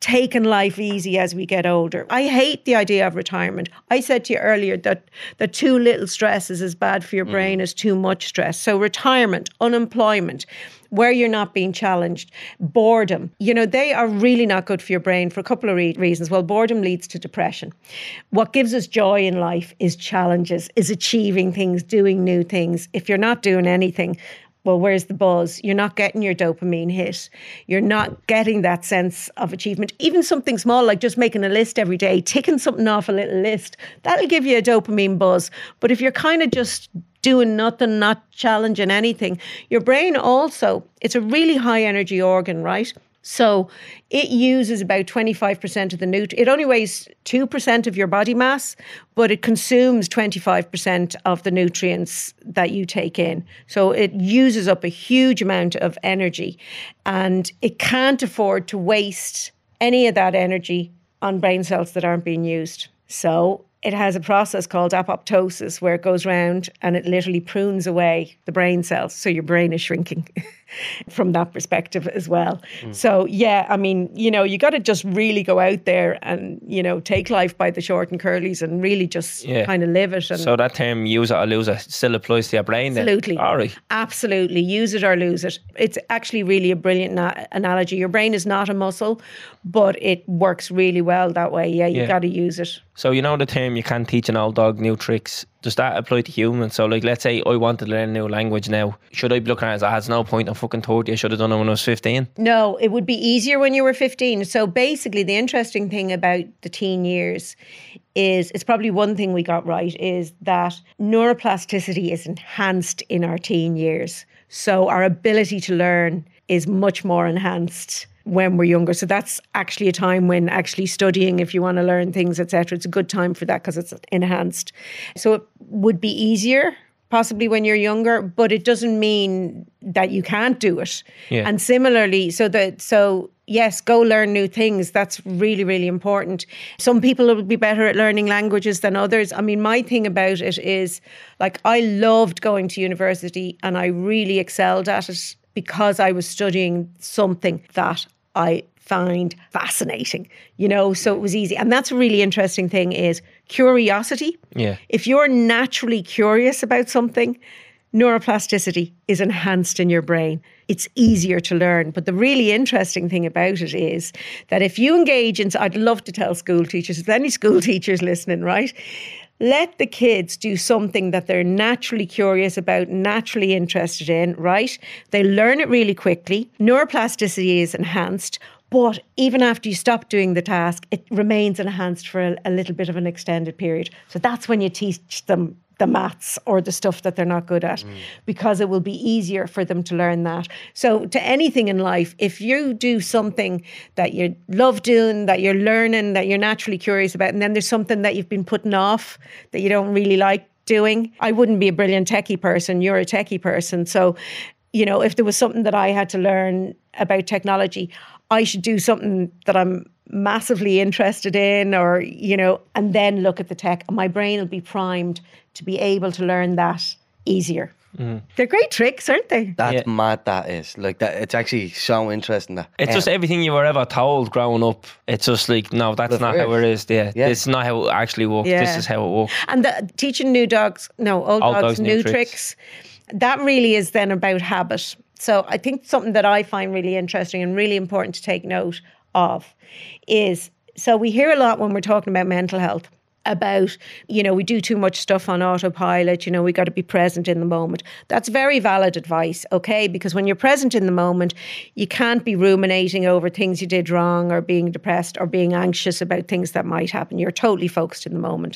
taking life easy as we get older. I hate the idea of retirement. I said to you earlier that, that too little stress is as bad for your brain as too much stress. So retirement, unemployment, where you're not being challenged, boredom, you know, they are really not good for your brain for a couple of re- reasons. Well, boredom leads to depression. What gives us joy in life is challenges, is achieving things, doing new things. If you're not doing anything, well, where's the buzz? You're not getting your dopamine hit. You're not getting that sense of achievement. Even something small like just making a list every day, ticking something off a little list, that'll give you a dopamine buzz. But if you're kind of just doing nothing, not challenging anything, your brain also, it's a really high energy organ, right? So it uses about twenty-five percent of the nutrient. It only weighs two percent of your body mass, but it consumes twenty-five percent of the nutrients that you take in. So it uses up a huge amount of energy, and it can't afford to waste any of that energy on brain cells that aren't being used. So it has a process called apoptosis where it goes round and it literally prunes away the brain cells. So your brain is shrinking from that perspective as well. Mm. So, yeah, I mean, you know, you got to just really go out there and, you know, take life by the short and curlies and really just yeah. kind of live it. And
so that term, use it or lose it, still applies to your brain then?
Absolutely.
All right.
Absolutely. Use it or lose it. It's actually really a brilliant na- analogy. Your brain is not a muscle, but it works really well that way. Yeah, you yeah. got to use it.
So you know the term, you can't teach an old dog new tricks. Does that apply to humans? So like, let's say I wanted to learn a new language now. Should I be looking at it as, ah, there's no point, I'm fucking thirty, I should have done it when I was fifteen?
No, it would be easier when you were fifteen. So basically the interesting thing about the teen years is, it's probably one thing we got right, is that neuroplasticity is enhanced in our teen years. So our ability to learn is much more enhanced when we're younger. So that's actually a time when actually studying, if you want to learn things, et cetera, it's a good time for that because it's enhanced. So it would be easier possibly when you're younger, but it doesn't mean that you can't do it. Yeah. And similarly, so that, so yes, go learn new things. That's really, really important. Some people will be better at learning languages than others. I mean, my thing about it is, like, I loved going to university and I really excelled at it because I was studying something that I find fascinating, you know, so it was easy. And that's a really interesting thing, is curiosity. Yeah. If you're naturally curious about something, neuroplasticity is enhanced in your brain. It's easier to learn. But the really interesting thing about it is that if you engage in, I'd love to tell school teachers, if any school teachers listening, right? Let the kids do something that they're naturally curious about, naturally interested in, right? They learn it really quickly. Neuroplasticity is enhanced, but even after you stop doing the task, it remains enhanced for a, a little bit of an extended period. So that's when you teach them the maths or the stuff that they're not good at, mm. because it will be easier for them to learn that. So to anything in life, if you do something that you love doing, that you're learning, that you're naturally curious about, and then there's something that you've been putting off that you don't really like doing, I wouldn't be a brilliant techie person. You're a techie person. So, you know, if there was something that I had to learn about technology, I should do something that I'm massively interested in, or, you know, and then look at the tech. My brain will be primed to be able to learn that easier. Mm. They're great tricks, aren't they?
That's
yeah.
mad, that is. Like, that. It's actually so interesting. That
It's um, just everything you were ever told growing up. It's just like, no, that's not how it is. Yeah. yeah. It's not how it actually works. Yeah. This is how it works.
And the, teaching new dogs, no, old, old dogs, dogs, new, new tricks. tricks, that really is then about habit. So I think something that I find really interesting and really important to take note of is, so we hear a lot when we're talking about mental health about, you know, we do too much stuff on autopilot, you know, we got to be present in the moment. That's very valid advice, okay? Because when you're present in the moment, you can't be ruminating over things you did wrong, or being depressed, or being anxious about things that might happen. You're totally focused in the moment.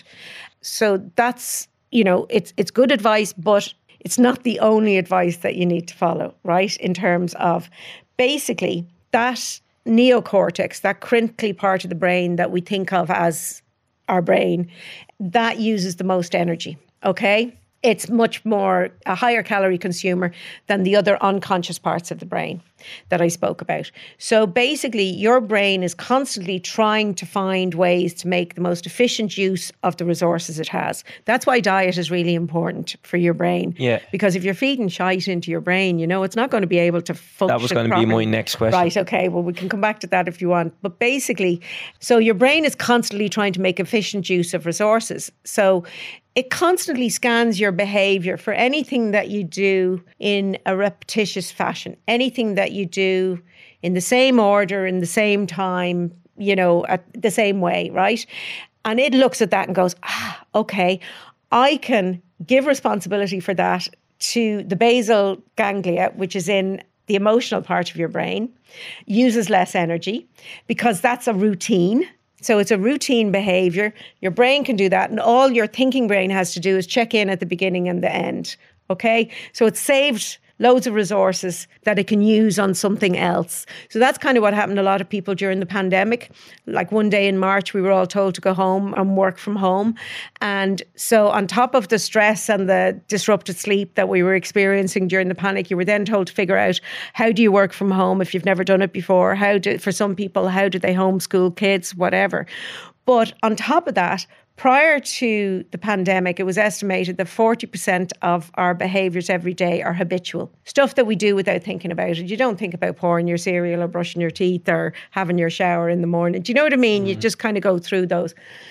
So that's, you know, it's it's good advice, but it's not the only advice that you need to follow, right? In terms of basically that neocortex, that crinkly part of the brain that we think of as our brain, that uses the most energy, okay? it's much more a higher calorie consumer than the other unconscious parts of the brain that I spoke about. So basically, your brain is constantly trying to find ways to make the most efficient use of the resources it has. That's why diet is really important for your brain.
Yeah.
Because if you're feeding shite into your brain, you know, it's not going to be able to function
That was going to be my next question.
Right, okay. Well, we can come back to that if you want. But basically, so your brain is constantly trying to make efficient use of resources. So it constantly scans your behavior for anything that you do in a repetitious fashion, anything that you do in the same order, in the same time, you know, at the same way, right? And it looks at that and goes, ah, okay, I can give responsibility for that to the basal ganglia, which is in the emotional part of your brain, uses less energy because that's a routine. So it's a routine behavior. Your brain can do that. And all your thinking brain has to do is check in at the beginning and the end. Okay? So it's saved loads of resources that it can use on something else. So that's kind of what happened to a lot of people during the pandemic. Like one day in March, we were all told to go home and work from home. And so on top of the stress and the disrupted sleep that we were experiencing during the panic, you were then told to figure out, how do you work from home if you've never done it before? How do, for some people, how do they homeschool kids, whatever. But on top of that, prior to the pandemic, it was estimated that forty percent of our behaviours every day are habitual. Stuff that we do without thinking about it. You don't think about pouring your cereal or brushing your teeth or having your shower in the morning. Do you know what I mean? Mm. You just kind of go through those.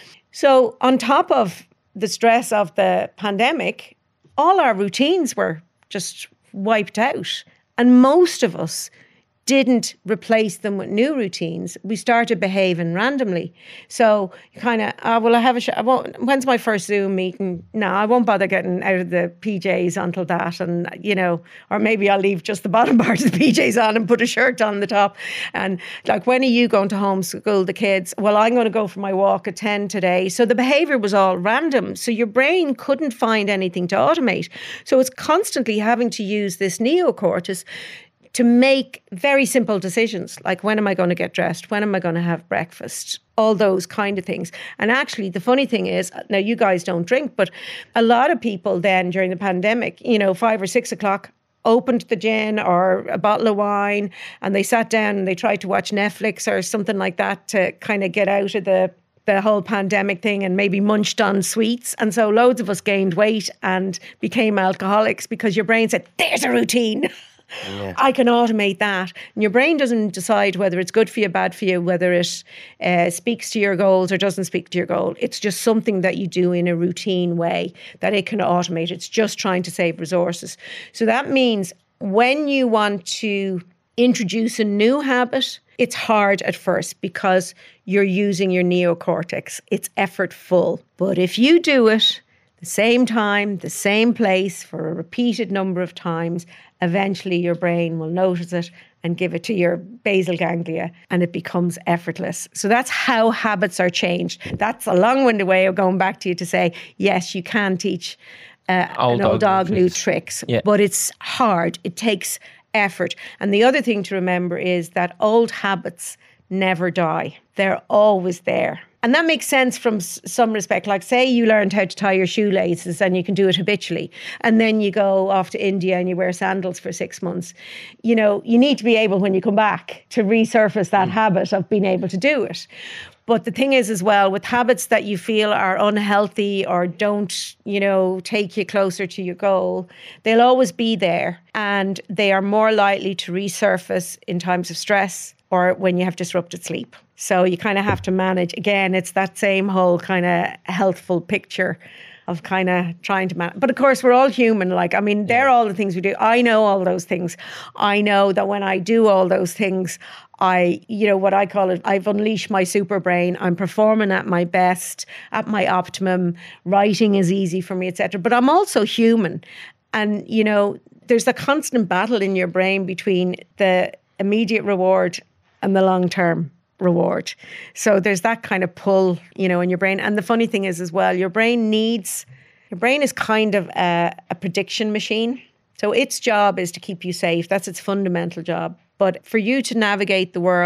So on top of the stress of the pandemic, all our routines were just wiped out. And most of us didn't replace them with new routines. We started behaving randomly. So you kind of, oh, well, I have a, sh- I won't, when's my first Zoom meeting? No, I won't bother getting out of the P Js until that. And, you know, or maybe I'll leave just the bottom part of the P Js on and put a shirt on the top. And like, when are you going to homeschool the kids? Well, I'm going to go for my walk at ten today. So the behavior was all random. So your brain couldn't find anything to automate. So it's constantly having to use this neocortex to make very simple decisions, like when am I going to get dressed? When am I going to have breakfast? All those kind of things. And actually, the funny thing is, now you guys don't drink, but a lot of people then during the pandemic, you know, five or six o'clock, opened the gin or a bottle of wine and they sat down and they tried to watch Netflix or something like that to kind of get out of the the whole pandemic thing and maybe munched on sweets. And so loads of us gained weight and became alcoholics because your brain said, there's a routine. Yeah. I can automate that. And your brain doesn't decide whether it's good for you, bad for you, whether it uh, speaks to your goals or doesn't speak to your goal. It's just something that you do in a routine way that it can automate. It's just trying to save resources. So that means when you want to introduce a new habit, it's hard at first because you're using your neocortex. It's effortful. But if you do it the same time, the same place for a repeated number of times, eventually your brain will notice it and give it to your basal ganglia and it becomes effortless. So that's how habits are changed. That's a long-winded way of going back to you to say, yes, you can teach uh,
old
an old
dog,
dog new tricks, tricks
yeah.
but it's hard. It takes effort. And the other thing to remember is that old habits never die. They're always there. And that makes sense from s- some respect. Like, say you learned how to tie your shoelaces and you can do it habitually. And then you go off to India and you wear sandals for six months. You know, you need to be able, when you come back, to resurface that mm. habit of being able to do it. But the thing is as well, with habits that you feel are unhealthy or don't, you know, take you closer to your goal, they'll always be there. And they are more likely to resurface in times of stress or when you have disrupted sleep. So you kind of have to manage. Again, it's that same whole kind of healthful picture of kind of trying to manage. But of course, we're all human. Like, I mean, they're all the things we do. I know all those things. I know that when I do all those things, I, you know, what I call it, I've unleashed my super brain. I'm performing at my best, at my optimum. Writing is easy for me, et cetera. But I'm also human. And, you know, there's a constant battle in your brain between the immediate reward and the long-term reward. So there's that kind of pull, you know, in your brain. And the funny thing is as well, your brain needs, your brain is kind of a, a prediction machine. So its job is to keep you safe. That's its fundamental job. But for you to navigate the world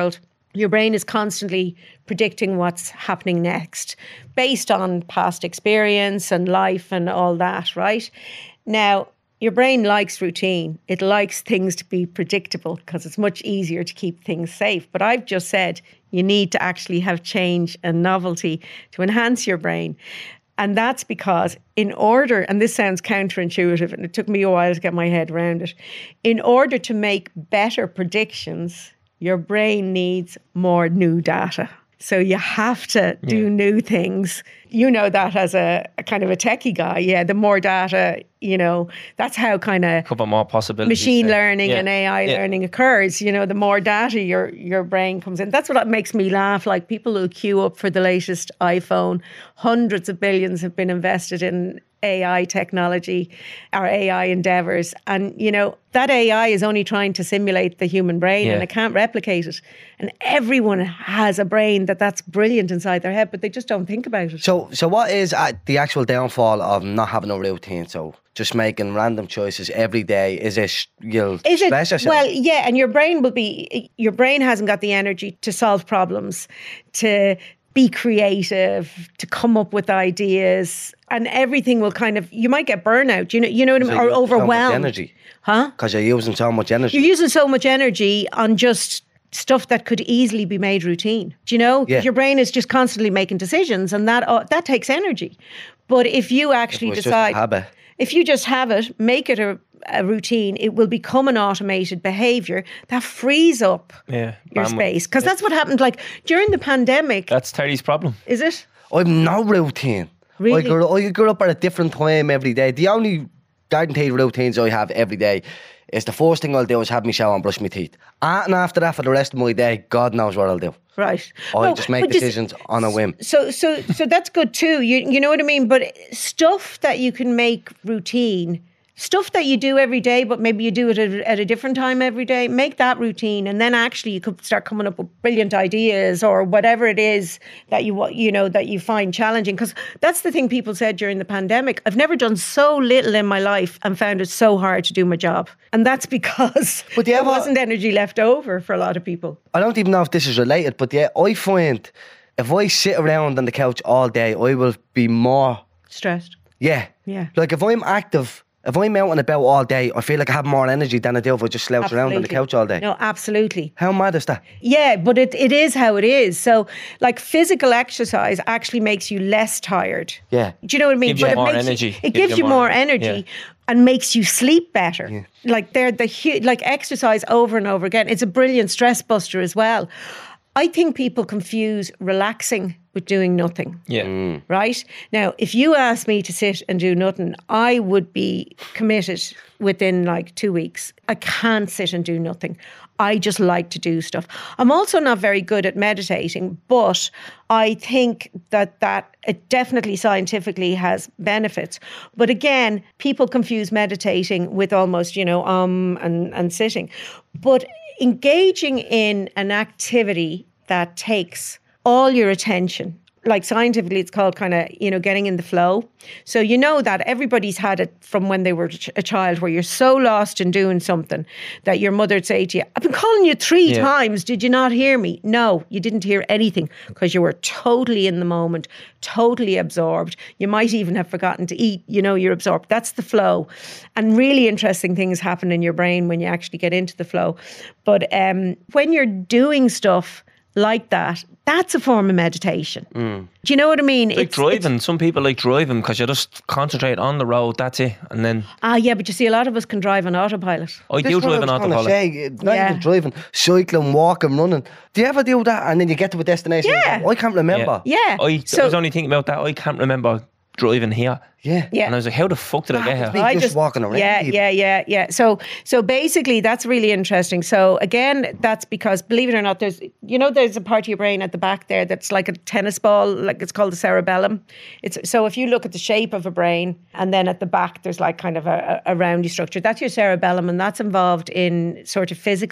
Your brain is constantly predicting what's happening next based on past experience and life and all that, right? Now, your brain likes routine. It likes things to be predictable because it's much easier to keep things safe. But I've just said you need to actually have change and novelty to enhance your brain. And that's because in order, and this sounds counterintuitive, and it took me a while to get my head around it, in order to make better predictions, your brain needs more new data. So you have to do
Yeah.
new things. You know that as a, a kind of a techie guy. Yeah, the more data, you know, that's how kind of
Couple more possibilities.
machine
there.
learning
Yeah.
and A I
Yeah.
learning occurs. You know, the more data your your brain comes in. That's what makes me laugh. Like people who queue up for the latest iPhone, hundreds of billions have been invested in A I technology, or A I endeavors. And, you know, that A I is only trying to simulate the human brain
Yeah.
and it can't replicate it. And everyone has a brain that that's brilliant inside their head, but they just don't think about it.
So, so what is uh, the actual downfall of not having a routine? So, just making random choices every day. Is it you'll
Is it,
stress yourself?
well, yeah, and your brain will be, your brain hasn't got the energy to solve problems, to be creative, to come up with ideas, and everything will kind of, you might get burnout, you know, you know what I
So
mean, or
you're using so much
overwhelmed.
energy.
Huh?
Because you're using so much energy.
You're using so much energy on just stuff that could easily be made routine. Do you know? 'Cause
Yeah.
your brain is just constantly making decisions, and that uh, that takes energy. But if you actually
It was just a
decide,
habit.
if you just have it, make it a, a routine, it will become an automated behavior that frees up
Yeah.
your
bandwidth.
space. Because that's what happened. Like during the pandemic,
That's Terry's problem.
is it?
I've no routine.
Really?
I grew, I grew up at a different time every day. The only guaranteed routines I have every day is the first thing I'll do is have my shower and brush my teeth. And after that, for the rest of my day, God knows what I'll do.
Right.
I
No,
just make
but this-
decisions on a whim.
So so so that's good too. You you know what I mean? But stuff that you can make routine, stuff that you do every day, but maybe you do it at, at a different time every day, make that routine, and then actually you could start coming up with brilliant ideas or whatever it is that you wa- you know that you find challenging. Because that's the thing people said during the pandemic. I've never done so little in my life and found it so hard to do my job, and that's because
But do you
there
ever-
wasn't energy left over for a lot of people.
I don't even know if this is related, but yeah, I find if I sit around on the couch all day, I will be more,
Stressed.
yeah.
Yeah.
Like if I'm active, if I'm out and about all day, I feel like I have more energy than I do if I just slouch around on the
Absolutely.
couch all day.
No, absolutely.
How mad is that?
Yeah, but it, it is how it is. So, like, physical exercise actually makes you less tired.
Yeah.
Do you know what I mean?
Gives you
it
more
makes
energy.
it gives, you more energy
yeah.
and makes you sleep better. Like they're the hu- like exercise over and over again. It's a brilliant stress buster as well. I think people confuse relaxing with doing nothing.
Yeah.
Right? Now, if you asked me to sit and do nothing, I would be committed within like two weeks. I can't sit and do nothing. I just like to do stuff. I'm also not very good at meditating, but I think that that it definitely scientifically has benefits. But again, people confuse meditating with almost, you know, um and, and sitting. But engaging in an activity that takes all your attention, like scientifically it's called kind of, you know, getting in the flow. So you know that everybody's had it from when they were a child, where you're so lost in doing something that your mother'd say to you, I've been calling you three
Yeah.
times, did you not hear me? No, you didn't hear anything because you were totally in the moment, totally absorbed. You might even have forgotten to eat, you know, you're absorbed. That's the flow. And really interesting things happen in your brain when you actually get into the flow. But um, when you're doing stuff like that, that's a form of meditation. Do you know what I mean?
Like driving. Some people like driving because you just concentrate on the road. That's it. And then
Ah, yeah, but you see, a lot of us can drive on autopilot.
I
This
do
is what
drive an
I was gonna
autopilot.
say, not
Yeah.
even driving, cycling, walking, running. Do you ever do that and then you get to a destination? and you
Yeah.
go, I can't remember.
Yeah.
I,
So-
I was only thinking about that. I can't remember driving here.
Yeah.
Yeah.
And I was like, how the fuck did I get here?
me.
I
just walking around
Yeah,
even.
yeah, yeah, yeah. So, so basically, that's really interesting. So again, that's because, believe it or not, there's, you know, there's a part of your brain at the back there that's like a tennis ball, like it's called the cerebellum. It's so if you look at the shape of a brain, and then at the back there's like kind of a, a roundy structure. That's your cerebellum, and that's involved in sort of physical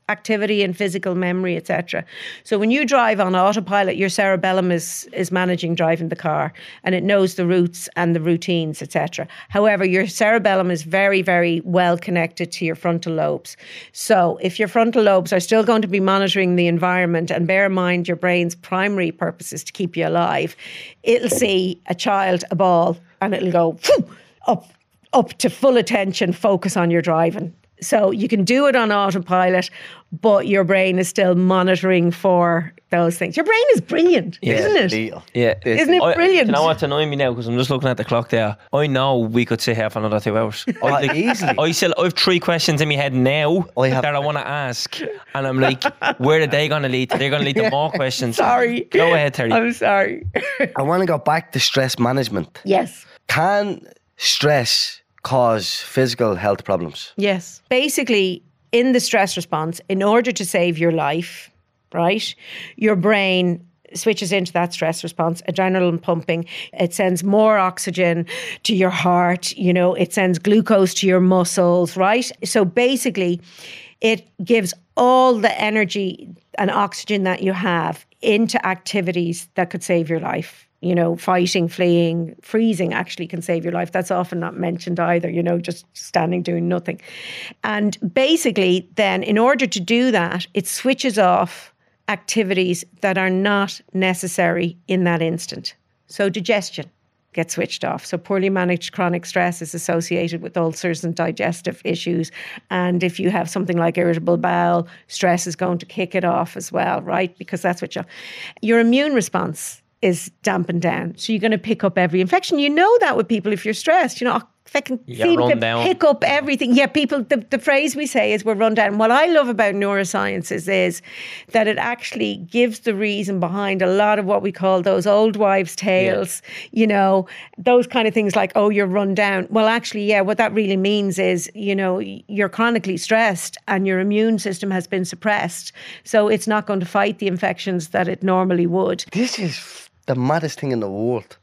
activity and physical memory, et cetera. So when you drive on autopilot, your cerebellum is is managing driving the car, and it knows the routes and the routines, et cetera. However, your cerebellum is very, very well connected to your frontal lobes. So if your frontal lobes are still going to be monitoring the environment, and bear in mind your brain's primary purpose is to keep you alive, it'll see a child, a ball, and it'll go phew, up, up to full attention, focus on your driving. So you can do it on autopilot, but your brain is still monitoring for those things. Your brain is brilliant,
Yeah,
isn't it?
Deal.
Yeah.
Isn't it
I-
brilliant?
You know what's annoying me now? Because I'm just looking at the clock there. I know we could sit here for another two hours. I,
Oh, easily.
I still I have three questions in my head now
I have-
that I want to ask, and I'm like, where are they going to lead? They're going to lead to more questions.
Sorry.
Go ahead, Terry.
I'm sorry.
I want to go back to stress management.
Yes.
Can stress cause physical health problems?
Yes. Basically, in the stress response, in order to save your life, right, your brain switches into that stress response, adrenaline pumping. It sends more oxygen to your heart, you know, it sends glucose to your muscles, right? So basically, it gives all the energy and oxygen that you have into activities that could save your life. You know, fighting, fleeing, freezing actually can save your life. That's often not mentioned either, you know, just standing doing nothing. And basically then, in order to do that, it switches off activities that are not necessary in that instant. So digestion gets switched off. So poorly managed chronic stress is associated with ulcers and digestive issues. And if you have something like irritable bowel, stress is going to kick it off as well, right? Because that's what you your immune response is dampened down. So you're going to pick up every infection. You know that with people if you're stressed, you know, they can
You
seem
run
to
down.
pick up everything. Yeah, people, the, the phrase we say is we're run down. What I love about neurosciences is that it actually gives the reason behind a lot of what we call those old wives' tales, you know, those kind of things like, oh, you're run down. Well, actually, yeah, what that really means is, you know, you're chronically stressed and your immune system has been suppressed. So it's not going to fight the infections that it normally would.
This is the maddest thing in the world.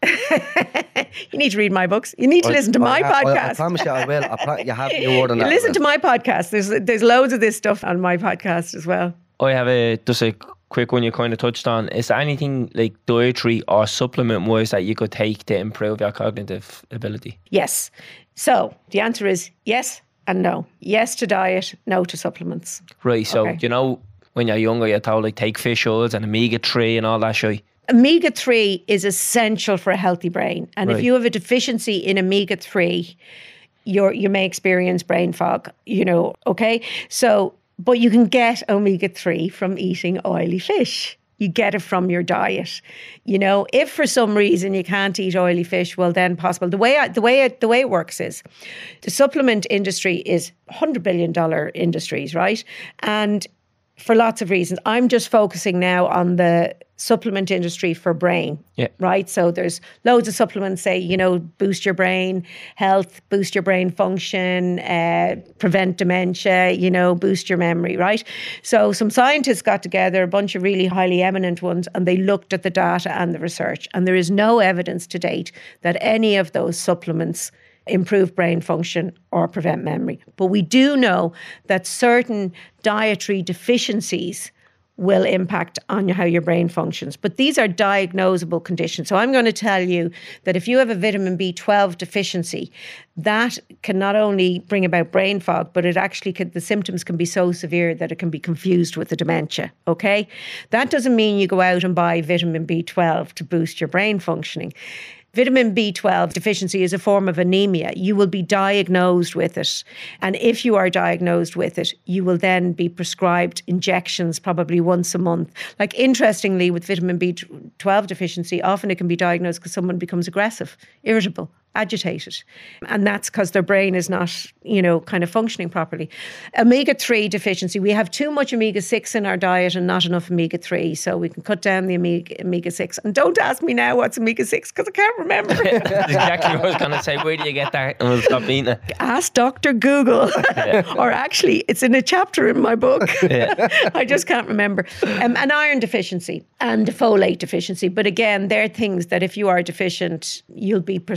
You need to read my books. You need to listen to my
I, I,
podcast.
I, promise you I will. I pro- you have your word on
You
that.
listen to my podcast. There's there's loads of this stuff on my podcast as well.
I have a just a quick one you kind of touched on. Is there anything like dietary or supplement wise that you could take to improve your cognitive ability?
Yes. So the answer is yes and no. Yes to diet, no to supplements.
Right. So
Okay.
you know when you're younger, you're told like take fish oils and omega three and all that shit.
Omega three is essential for a healthy brain. And
Right.
if you have a deficiency in omega three, you're, you may experience brain fog, you know, okay? So, but you can get omega three from eating oily fish. You get it from your diet. You know, if for some reason you can't eat oily fish, well then possible. The way I, the way it, the way it works is the supplement industry is one hundred billion dollars industries, right? And for lots of reasons. I'm just focusing now on the supplement industry for brain,
Yeah.
right? So there's loads of supplements say, you know, boost your brain health, boost your brain function, uh, prevent dementia, you know, boost your memory, right? So some scientists got together, a bunch of really highly eminent ones, and they looked at the data and the research. And there is no evidence to date that any of those supplements improve brain function or prevent memory. But we do know that certain dietary deficiencies will impact on how your brain functions. But these are diagnosable conditions. So I'm going to tell you that if you have a vitamin B twelve deficiency, that can not only bring about brain fog, but it actually could, the symptoms can be so severe that it can be confused with the dementia, okay? That doesn't mean you go out and buy vitamin B twelve to boost your brain functioning. Vitamin B twelve deficiency is a form of anemia. You will be diagnosed with it. And if you are diagnosed with it, you will then be prescribed injections probably once a month. Like, interestingly, with vitamin B twelve deficiency, often it can be diagnosed because someone becomes aggressive, irritable, agitated. And that's because their brain is not, you know, kind of functioning properly. omega three deficiency, we have too much omega six in our diet and not enough omega three. So we can cut down the omega six. And don't ask me now what's omega six because I can't remember.
That's exactly what I was going to say. Where do you get that? And we'll stop eating it.
Ask Doctor Google. Or actually, it's in a chapter in my book.
Yeah.
I just can't remember. Um, an iron deficiency and a folate deficiency. But again, they're things that if you are deficient, you'll be prescribed.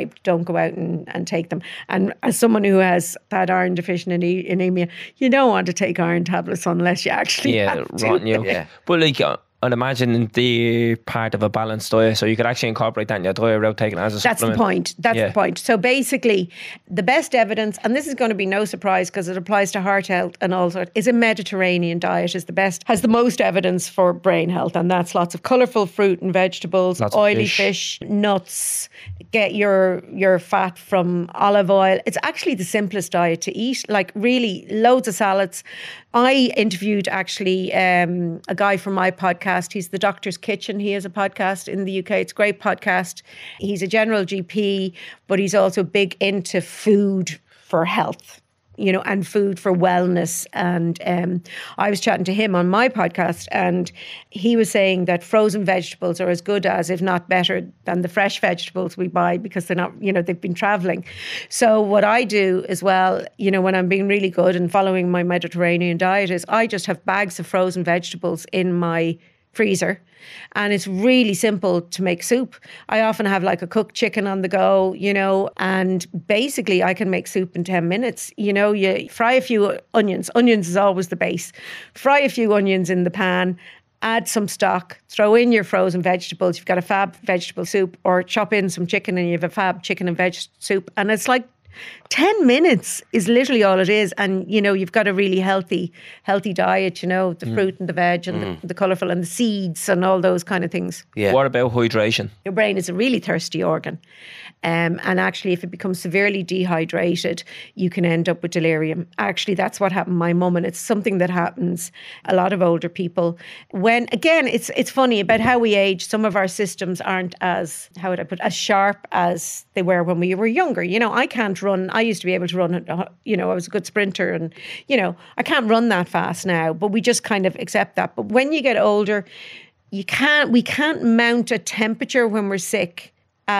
prescribed. Don't go out and, and take them. And as someone who has had iron deficient ane- anemia, you don't want to take iron tablets unless you actually
Yeah,
have to.
rotten you.
Yeah.
But like, uh, I'd imagine the part of a balanced diet, so you could actually incorporate that in your diet without taking it as a
That's the
supplement.
point. That's
Yeah.
the point. So basically, the best evidence, and this is going to be no surprise because it applies to heart health and all sorts, is a Mediterranean diet is the best, has the most evidence for brain health, and that's lots of colourful fruit and vegetables,
Lots of
oily
fish.
fish, nuts. Get your your fat from olive oil. It's actually the simplest diet to eat. Like really, loads of salads. I interviewed actually um, a guy from my podcast. He's the Doctor's Kitchen. He has a podcast in the U K. It's a great podcast. He's a general G P, but he's also big into food for health, you know, and food for wellness. And um, I was chatting to him on my podcast, and he was saying that frozen vegetables are as good as, if not better than the fresh vegetables we buy because they're not, you know, they've been traveling. So what I do as well, you know, when I'm being really good and following my Mediterranean diet is I just have bags of frozen vegetables in my freezer. And it's really simple to make soup. I often have like a cooked chicken on the go, you know, and basically I can make soup in ten minutes. You know, you fry a few onions. Onions is always the base. Fry a few onions in the pan, add some stock, throw in your frozen vegetables. You've got a fab vegetable soup, or chop in some chicken and you have a fab chicken and veg soup. And it's like ten minutes is literally all it is. And, you know, you've got a really healthy, healthy diet, you know, the fruit and the veg and the, the colourful and the seeds and all those kind of things.
Yeah.
What about hydration?
Your brain is a really thirsty organ. Um, and actually, if it becomes severely dehydrated, you can end up with delirium. Actually, that's what happened to my mum. And it's something that happens a lot of older people. When, again, it's it's funny about how we age. Some of our systems aren't as, how would I put, as sharp as they were when we were younger. You know, I can't run. I used to be able to run, you know, I was a good sprinter. And, you know, I can't run that fast now. But we just kind of accept that. But when you get older, you can't, we can't mount a temperature when we're sick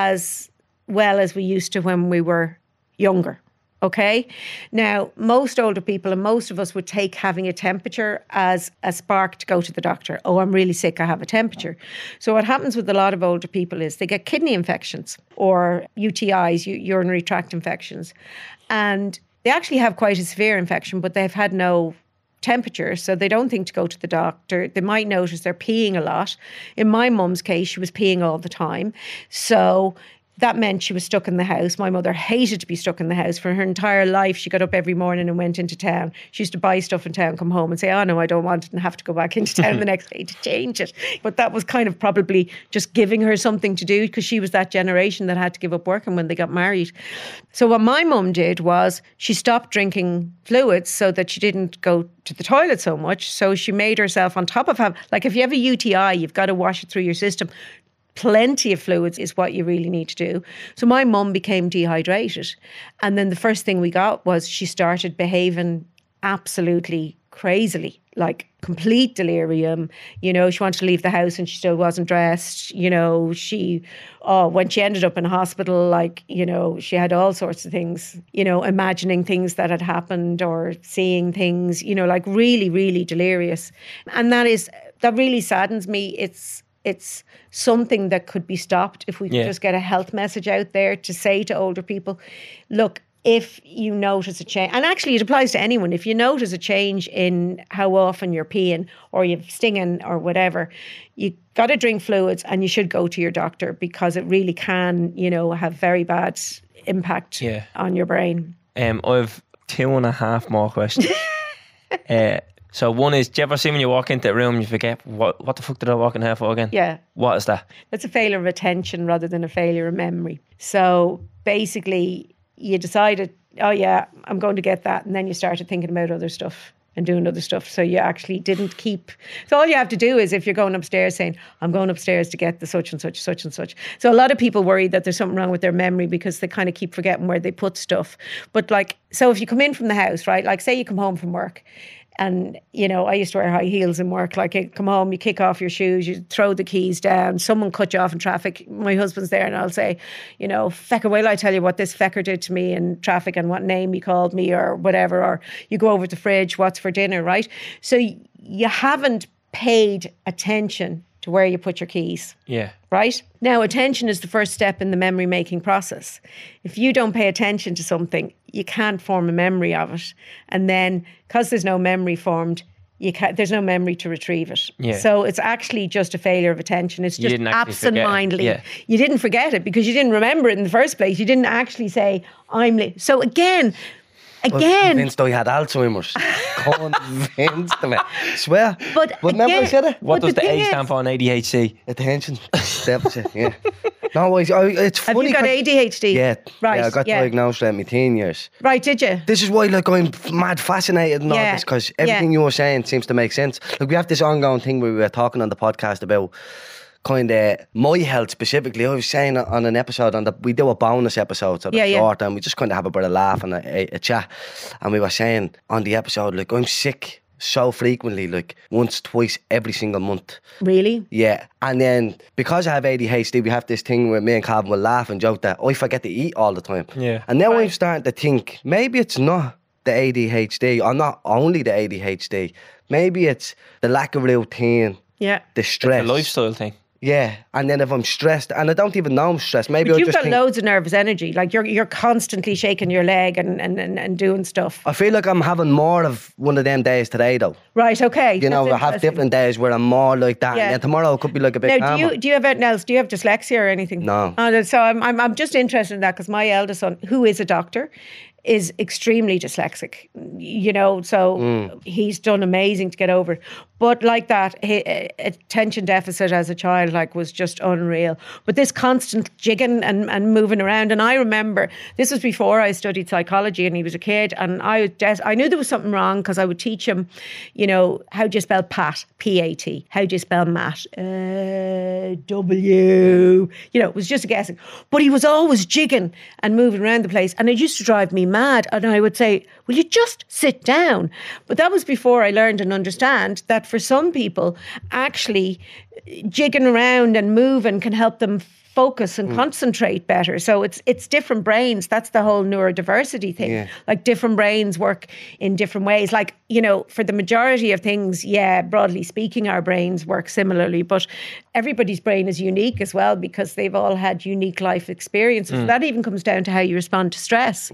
as well as we used to when we were younger. Okay. Now, most older people and most of us would take having a temperature as a spark to go to the doctor. Oh, I'm really sick. I have a temperature. So what happens with a lot of older people is they get kidney infections or U T Is, u- urinary tract infections. And they actually have quite a severe infection, but they've had no temperature, so they don't think to go to the doctor. They might notice they're peeing a lot. In my mum's case, she was peeing all the time. So that meant she was stuck in the house. My mother hated to be stuck in the house. For her entire life, she got up every morning and went into town. She used to buy stuff in town, come home and say, oh no, I don't want it, and have to go back into town the next day to change it. But that was kind of probably just giving her something to do because she was that generation that had to give up working when they got married. So what my mum did was she stopped drinking fluids so that she didn't go to the toilet so much. So she made herself, on top of having, like if you have a U T I, you've got to wash it through your system. Plenty of fluids is what you really need to do. So my mum became dehydrated. And then the first thing we got was she started behaving absolutely crazily, like complete delirium. You know, she wanted to leave the house and she still wasn't dressed. You know, she, oh, when she ended up in hospital, like, you know, she had all sorts of things, you know, imagining things that had happened or seeing things, you know, like really, really delirious. And that is, that really saddens me. It's, It's something that could be stopped if we could
Yeah.
just get a health message out there to say to older people, look, if you notice a change, and actually it applies to anyone, if you notice a change in how often you're peeing or you're stinging or whatever, you got to drink fluids and you should go to your doctor because it really can, you know, have very bad impact
Yeah.
on your brain.
Um, I've two and a half more questions. uh, so one is, do you ever see when you walk into a room, you forget, what what the fuck did I walk in here for again?
Yeah.
What is that?
That's a failure of attention rather than a failure of memory. So basically, you decided, oh yeah, I'm going to get that. And then you started thinking about other stuff and doing other stuff. So you actually didn't keep. So all you have to do is if you're going upstairs saying, I'm going upstairs to get the such and such, such and such. So a lot of people worry that there's something wrong with their memory because they kind of keep forgetting where they put stuff. But like, so if you come in from the house, right, like say you come home from work. And, you know, I used to wear high heels in work. Like, you come home, you kick off your shoes, you throw the keys down, someone cut you off in traffic. My husband's there and I'll say, you know, fecker, will I tell you what this fecker did to me in traffic and what name he called me or whatever. Or you go over to the fridge, what's for dinner, right? So you haven't paid attention to where you put your keys.
Yeah.
Right? Now, attention is the first step in the memory making process. If you don't pay attention to something, you can't form a memory of it. And then, because there's no memory formed, you can't, there's no memory to retrieve it.
Yeah.
So it's actually just a failure of attention. It's
You
just
didn't actually forget it.
absent-mindedly.
Yeah.
You didn't forget it because you didn't remember it in the first place. You didn't actually say, I'm late. So again,
I was
again,
convinced I had Alzheimer's. Convinced of it. Swear.
But
but remember I
again-
said it?
What
But
does
the
the
thing
A
is-
stand for in A D H D?
Attention deficit, yeah. No, I, I, it's
have
funny.
you got
'cause-
A D H D?
Yeah.
Right.
Yeah, I got
yeah.
diagnosed at my teen years.
Right, did you?
This is why, like, I'm mad fascinated and all
Yeah,
this, because
yeah.
everything you were saying seems to make sense. Like, we have this ongoing thing where we were talking on the podcast about kind of my health specifically. I was saying on an episode, on the we do a bonus episode, so the
Yeah, yeah.
short, and we just kind of have a bit of laugh and a, a, a chat. And we were saying on the episode, like, I'm sick so frequently, like once, twice, every single month.
Really?
Yeah, and then because I have A D H D, we have this thing where me and Calvin will laugh and joke that I forget to eat all the time.
Yeah.
And now I'm
Right.
starting to think maybe it's not the A D H D, or not only the A D H D. Maybe it's the lack of routine,
Yeah.
the stress,
A lifestyle thing.
Yeah, and then if I'm stressed, and I don't even know I'm stressed, maybe
But
I
you've
just
got
think,
loads of nervous energy. Like you're you're constantly shaking your leg and, and, and, and doing stuff.
I feel like I'm having more of one of them days today, though.
Right, okay.
You know,
That's
I have
interesting.
different days where I'm more like that,
Yeah.
and then tomorrow it could be like a bit
Now, do
calmer.
you do you have anything else? Do you have dyslexia or anything?
No.
Oh, so I'm I'm I'm just interested in that because my eldest son, who is a doctor, is extremely dyslexic. You know, so
Mm.
he's done amazing to get over it. But like that, he, attention deficit as a child, like, was just unreal. But this constant jigging and, and moving around, and I remember this was before I studied psychology, and he was a kid, and I was des- I knew there was something wrong because I would teach him, you know, how do you spell Pat, P A T, how do you spell Matt, uh, W, you know, it was just a guessing. But he was always jigging and moving around the place, and it used to drive me mad. And I would say, will you just sit down? But that was before I learned and understand that for some people, actually jigging around and moving can help them focus and concentrate better. So it's it's different brains. That's the whole neurodiversity thing.
Yeah.
Like different brains work in different ways. Like, you know, for the majority of things, yeah, broadly speaking, our brains work similarly, but everybody's brain is unique as well because they've all had unique life experiences. That even comes down to how you respond to stress.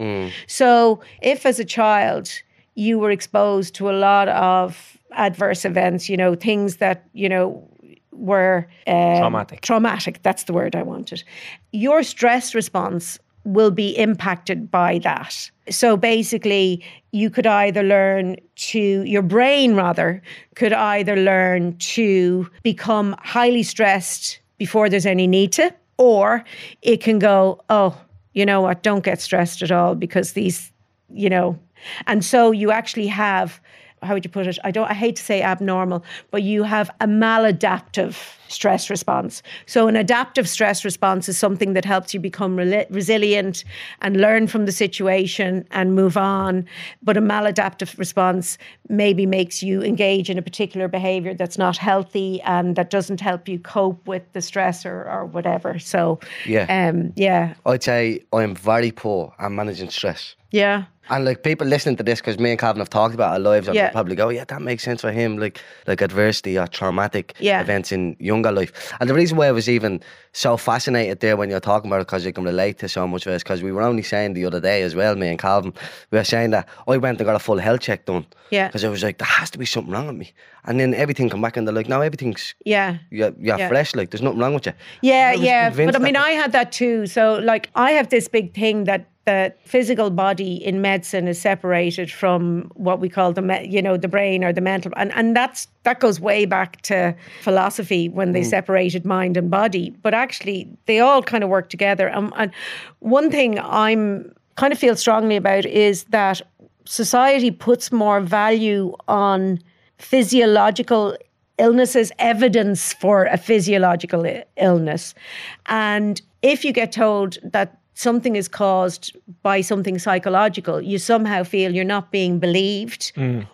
So if as a child you were exposed to a lot of adverse events, you know, things that, you know, were um,
Traumatic.
Traumatic, that's the word I wanted. Your stress response will be impacted by that. So basically, you could either learn to, your brain rather, could either learn to become highly stressed before there's any need to, or it can go, oh, you know what, don't get stressed at all because these, you know, and so you actually have, how would you put it? I don't, I hate to say abnormal, but you have a maladaptive stress response. So an adaptive stress response is something that helps you become rel- resilient and learn from the situation and move on. But a maladaptive response maybe makes you engage in a particular behavior that's not healthy and that doesn't help you cope with the stress or, or whatever. So,
Yeah.
um, yeah,
I'd say I'm very poor at managing stress.
yeah.
And like people listening to this, because me and Calvin have talked about our lives, and
Yeah.
they'll probably go, yeah, that makes sense for him, like like adversity or traumatic
Yeah.
events in younger life. And the reason why I was even so fascinated there when you're talking about it, because you can relate to so much of it, is because we were only saying the other day as well, me and Calvin, we were saying that I went and got a full health check done.
Yeah.
Because I was like, there has to be something wrong with me. And then everything come back and they're like, no, everything's,
Yeah.
you're, you're
Yeah.
fresh, like there's nothing wrong with you.
Yeah,
I was
yeah.
convinced
But I mean,
that-
I had that too. So, like, I have this big thing that the physical body in medicine is separated from what we call the, me- you know, the brain or the mental, and and that's that goes way back to philosophy when they separated mind and body. But actually, they all kind of work together. Um, and one thing I'm kind of feel strongly about is that society puts more value on physiological illnesses, evidence for a physiological i- illness. And if you get told that something is caused by something psychological, you somehow feel you're not being believed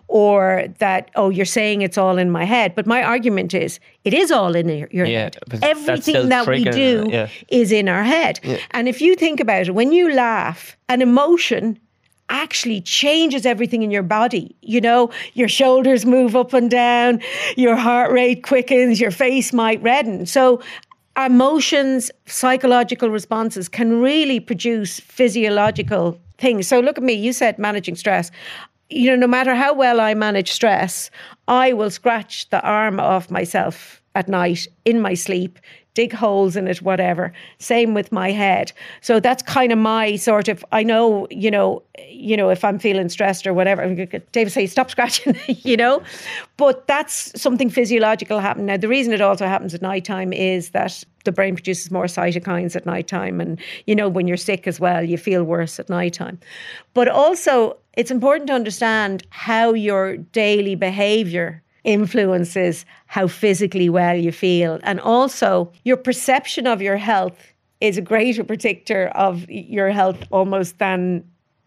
or that, oh, you're saying it's all in my head. But my argument is, it is all in your, your
Yeah,
head.
but that's still
Everything that we
triggering
do
it, yeah.
is in our head. And if you think about it, when you laugh, an emotion actually changes everything in your body. You know, your shoulders move up and down, your heart rate quickens, your face might redden. So emotions, psychological responses can really produce physiological things. So look at me, you said managing stress. You know, no matter how well I manage stress, I will scratch the arm off myself at night in my sleep, dig holes in it, whatever. Same with my head. So that's kind of my sort of, I know, you know, you know, if I'm feeling stressed or whatever, David say, stop scratching, you know, but that's something physiological happening. Now, the reason it also happens at nighttime is that the brain produces more cytokines at nighttime. And, you know, when you're sick as well, you feel worse at nighttime. But also, it's important to understand how your daily behavior influences how physically well you feel. And also, your perception of your health is a greater predictor of your health almost than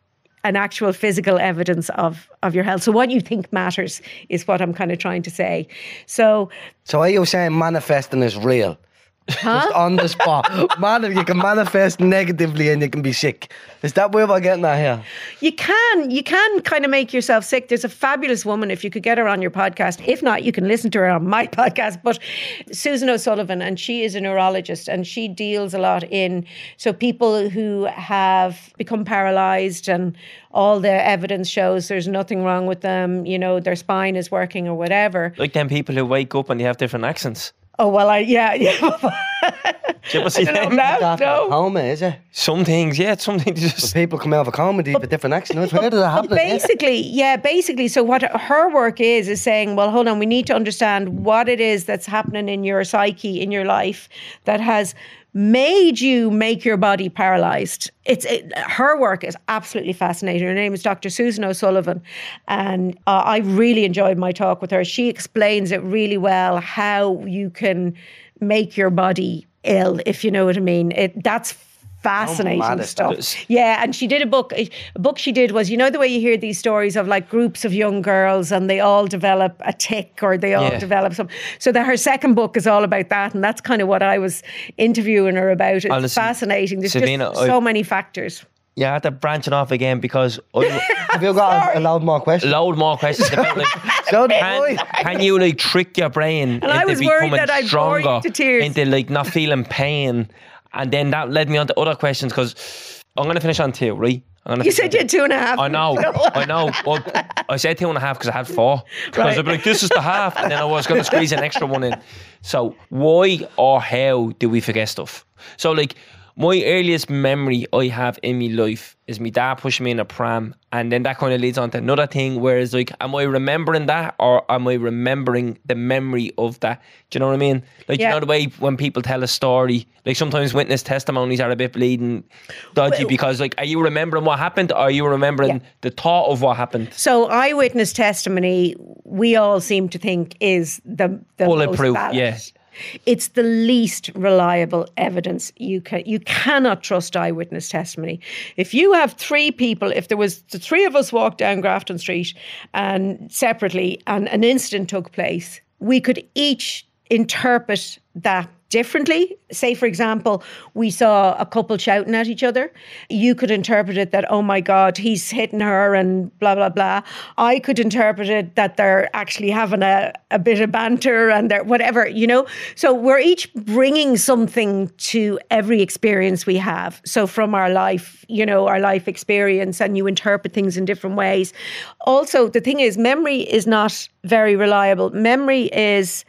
an actual physical evidence of, of your health. So what you think matters is what I'm kind of trying to say. So,
So are you saying manifesting is real?
huh?
Just on the spot. Man, you can manifest negatively and you can be sick. Is that where we're getting at here?
You can, you can kind of make yourself sick. There's a fabulous woman, if you could get her on your podcast. If not, you can listen to her on my podcast. But Susan O'Sullivan, and she is a neurologist, and she deals a lot in, so people who have become paralyzed and all the evidence shows there's nothing wrong with them, you know, their spine is working or whatever.
Like them people who wake up and they have different accents.
Oh, well, I, yeah, yeah.
Do you ever see
I don't
them?
know now,
That's
no.
a coma, is it?
Some things, yeah, some things
When
just...
people come out of a coma, they have a different accent. I've heard of that happening. yeah.
Basically, yeah, basically. So what her work is, is saying, well, hold on, we need to understand what it is that's happening in your psyche, in your life, that has made you make your body paralyzed. It's it, her work is absolutely fascinating. Her name is Doctor Susan O'Sullivan, and uh, I really enjoyed my talk with her. She explains it really well, how you can make your body ill, if you know what I mean. It that's fascinating
mad is
stuff.
that?
Yeah, and she did a book. A book she did was, you know, the way you hear these stories of like groups of young girls and they all develop a tic or they all
Yeah.
develop some. So that her second book is all about that, and that's kind of what I was interviewing her about. It's
Honestly,
fascinating. There's
Sabina,
just so
I-
many factors.
Yeah, I had to branch it off again because I,
Have you got a, a loud more question?
load more questions about like,
So,
can,
boy.
can you like trick your brain into
I was worried
becoming
that I'd bore you
stronger,
to tears.
into like not feeling pain, and then that led me on to other questions because I'm going to finish on two, right? I'm gonna
You
finish
said
on
you had two and a half.
I know, I know. Well, I said two and a half because I had four. Because
Right.
I'd be like, this is the half, and then I was going to squeeze an extra one in. So why or how do we forget stuff? So like, my earliest memory I have in my life is my dad pushing me in a pram, and then that kind of leads on to another thing, whereas like, am I remembering that or am I remembering the memory of that? Do you know what I mean? Like,
Yeah.
you know the way when people tell a story, like sometimes witness testimonies are a bit bleeding dodgy
Well-
because like, are you remembering what happened or are you remembering
Yeah.
the thought of what happened?
So eyewitness testimony, we all seem to think is the, the
Bulletproof,
most valid.
yeah.
It's the least reliable evidence. You can you cannot trust eyewitness testimony. If you have three people, if there was the three of us walked down Grafton Street and separately, and an incident took place, we could each interpret that differently. Say, for example, we saw a couple shouting at each other. You could interpret it that, oh my God, he's hitting her and blah, blah, blah. I could interpret it that they're actually having a, a bit of banter and they're whatever, you know. So we're each bringing something to every experience we have. So from our life, you know, our life experience, and you interpret things in different ways. Also, the thing is, memory is not very reliable. Memory is...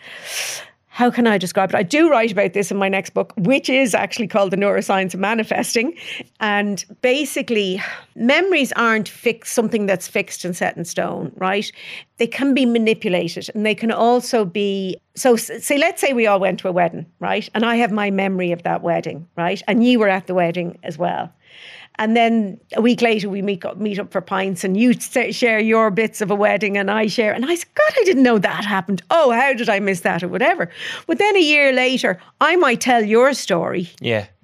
How can I describe it? I do write about this in my next book, which is actually called The Neuroscience of Manifesting. And basically, memories aren't fixed, something that's fixed and set in stone, right? They can be manipulated, and they can also be... So say, let's say we all went to a wedding, right? And I have my memory of that wedding, right? And you were at the wedding as well. And then a week later, we meet up, meet up for pints, and you say, share your bits of a wedding, and I share. And I said, God, I didn't know that happened. Oh, how did I miss that, or whatever? But then a year later, I might tell your story.
Yeah.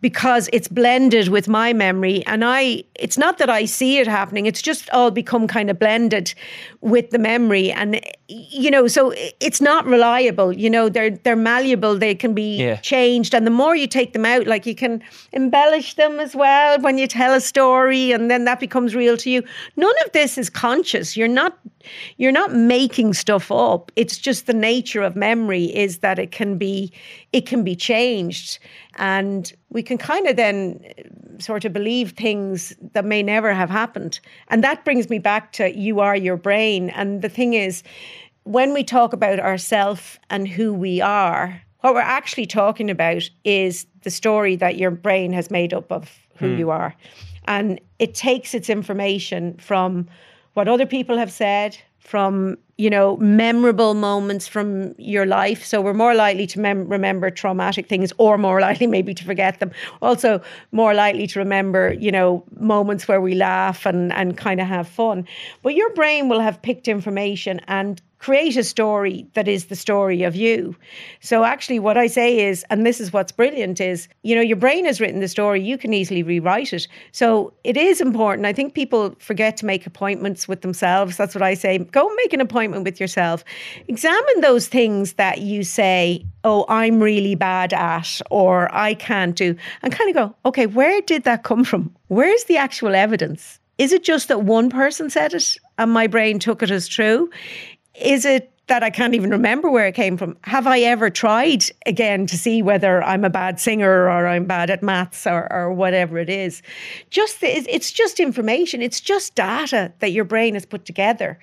because it's blended with my memory. And I, it's not that I see it happening, it's just all become kind of blended with the memory. And, you know, so it's not reliable, you know, they're, they're malleable, they can be
Yeah.
changed. And the more you take them out, like you can embellish them as well when you tell a story, and then that becomes real to you. None of this is conscious. You're not, you're not making stuff up. It's just the nature of memory is that it can be, it can be changed. And we can kind of then sort of believe things that may never have happened. And that brings me back to you are your brain. And the thing is, when we talk about ourself and who we are, what we're actually talking about is the story that your brain has made up of who you are. And it takes its information from what other people have said, from, you know, memorable moments from your life. So we're more likely to mem- remember traumatic things, or more likely maybe to forget them. Also more likely to remember, you know, moments where we laugh and, and kind of have fun. But your brain will have picked information and create a story that is the story of you. So actually what I say is, and this is what's brilliant, is, you know, your brain has written the story, you can easily rewrite it. So it is important. I think people forget to make appointments with themselves. That's what I say. Go make an appointment with yourself. Examine those things that you say, oh, I'm really bad at, or I can't do, and kind of go, okay, where did that come from? Where's the actual evidence? Is it just that one person said it and my brain took it as true? Is it that I can't even remember where it came from? Have I ever tried again to see whether I'm a bad singer or I'm bad at maths or, or whatever it is? Just it's just information. It's just data that your brain has put together.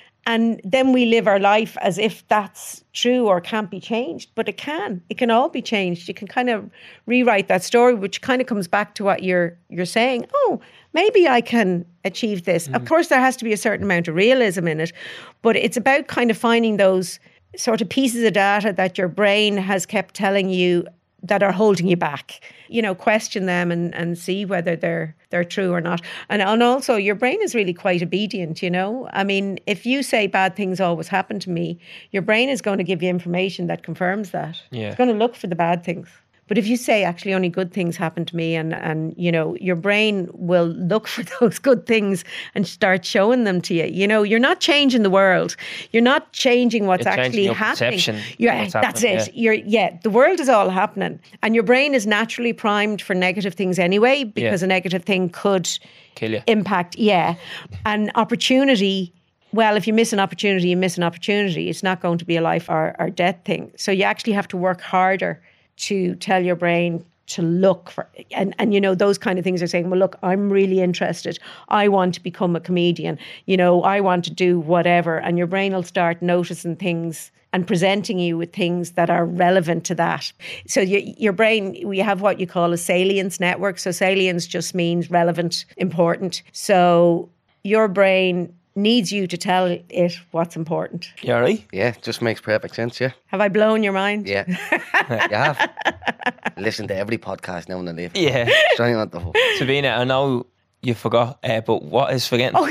And then we live our life as if that's true or can't be changed. But it can. It can all be changed. You can kind of rewrite that story, which kind of comes back to what you're you're saying. Oh, maybe I can achieve this. Mm. Of course, there has to be a certain amount of realism in it. But it's about kind of finding those sort of pieces of data that your brain has kept telling you that are holding you back. You know, question them and, and see whether they're they're true or not. And, and also, your brain is really quite obedient, you know. I mean, if you say bad things always happen to me, your brain is going to give you information that confirms that.
Yeah.
It's going to look for the bad things. But if you say actually only good things happen to me, and, and you know, your brain will look for those good things and start showing them to you. You know, you're not changing the world. You're not changing what's
You're changing
actually
your
happening.
perception
Yeah,
what's
that's
happening,
it.
yeah.
You're yeah, the world is all happening. And your brain is naturally primed for negative things anyway, because
Yeah.
a negative thing could
Kill you.
impact, yeah. And opportunity, well, if you miss an opportunity, you miss an opportunity. It's not going to be a life or, or death thing. So you actually have to work harder to tell your brain to look for, and, and, you know, those kind of things are saying, well, look, I'm really interested. I want to become a comedian. You know, I want to do whatever. And your brain will start noticing things and presenting you with things that are relevant to that. So your, your brain, we have what you call a salience network. So salience just means relevant, important. So your brain needs you to tell it what's important.
You all right?
Yeah, just makes perfect sense, yeah.
Have I blown your mind?
Yeah. You have. Listen to every podcast now and then.
Yeah.
Trying not to.
Sabina, I know you forgot, uh, but what is forgetting?
Oh,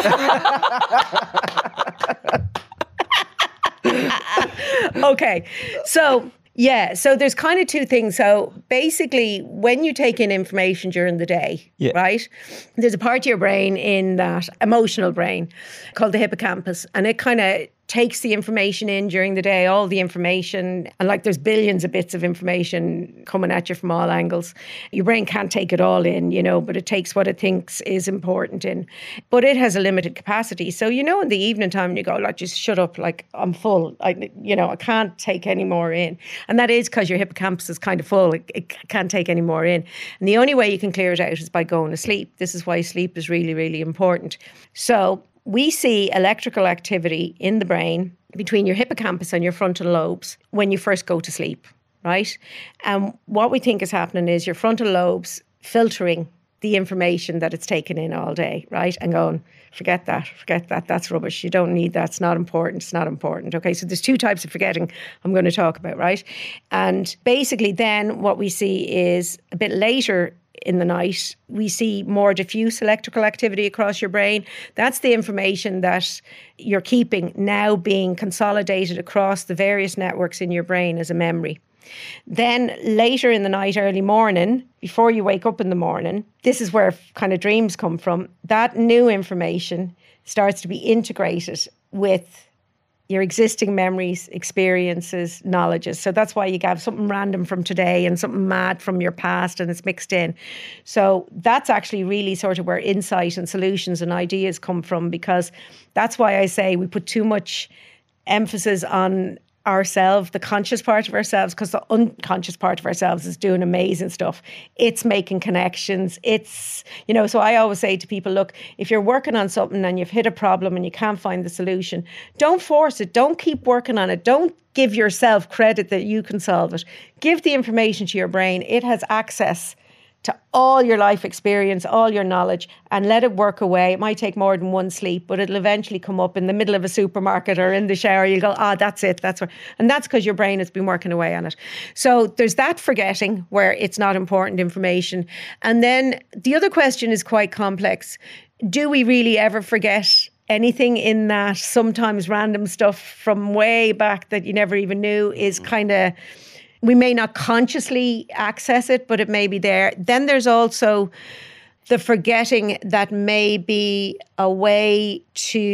yeah. Okay. So, yeah. So there's kind of two things. So basically, when you take in information during the day,
Yeah.
right, there's a part of your brain in that emotional brain called the hippocampus, and it kind of takes the information in during the day, all the information, and like there's billions of bits of information coming at you from all angles. Your brain can't take it all in, you know, but it takes what it thinks is important in. But it has a limited capacity. So, you know, in the evening time, you go, like, just shut up, like, I'm full. I, you know, I can't take any more in. And that is because your hippocampus is kind of full. It, it can't take any more in. And the only way you can clear it out is by going to sleep. This is why sleep is really, really important. So we see electrical activity in the brain between your hippocampus and your frontal lobes when you first go to sleep, right? And what we think is happening is your frontal lobes filtering the information that it's taken in all day, right? And going, forget that, forget that, that's rubbish. You don't need that, it's not important, it's not important. Okay, so there's two types of forgetting I'm going to talk about, right? And basically then what we see is a bit later in the night, we see more diffuse electrical activity across your brain. That's the information that you're keeping now being consolidated across the various networks in your brain as a memory. Then later in the night, early morning, before you wake up in the morning, this is where kind of dreams come from. That new information starts to be integrated with your existing memories, experiences, knowledges. So that's why you have something random from today and something mad from your past, and it's mixed in. So that's actually really sort of where insight and solutions and ideas come from, because that's why I say we put too much emphasis on ourselves, the conscious part of ourselves, because the unconscious part of ourselves is doing amazing stuff. It's making connections. It's, you know, so I always say to people, look, if you're working on something and you've hit a problem and you can't find the solution, don't force it. Don't keep working on it. Don't give yourself credit that you can solve it. Give the information to your brain. It has access to all your life experience, all your knowledge, and let it work away. It might take more than one sleep, but it'll eventually come up in the middle of a supermarket or in the shower. You'll go, ah, oh, that's it. That's where, and that's because your brain has been working away on it. So there's that forgetting where it's not important information. And then the other question is quite complex. Do we really ever forget anything in that? Sometimes random stuff from way back that you never even knew is kind of, we may not consciously access it, but it may be there. Then there's also the forgetting that may be a way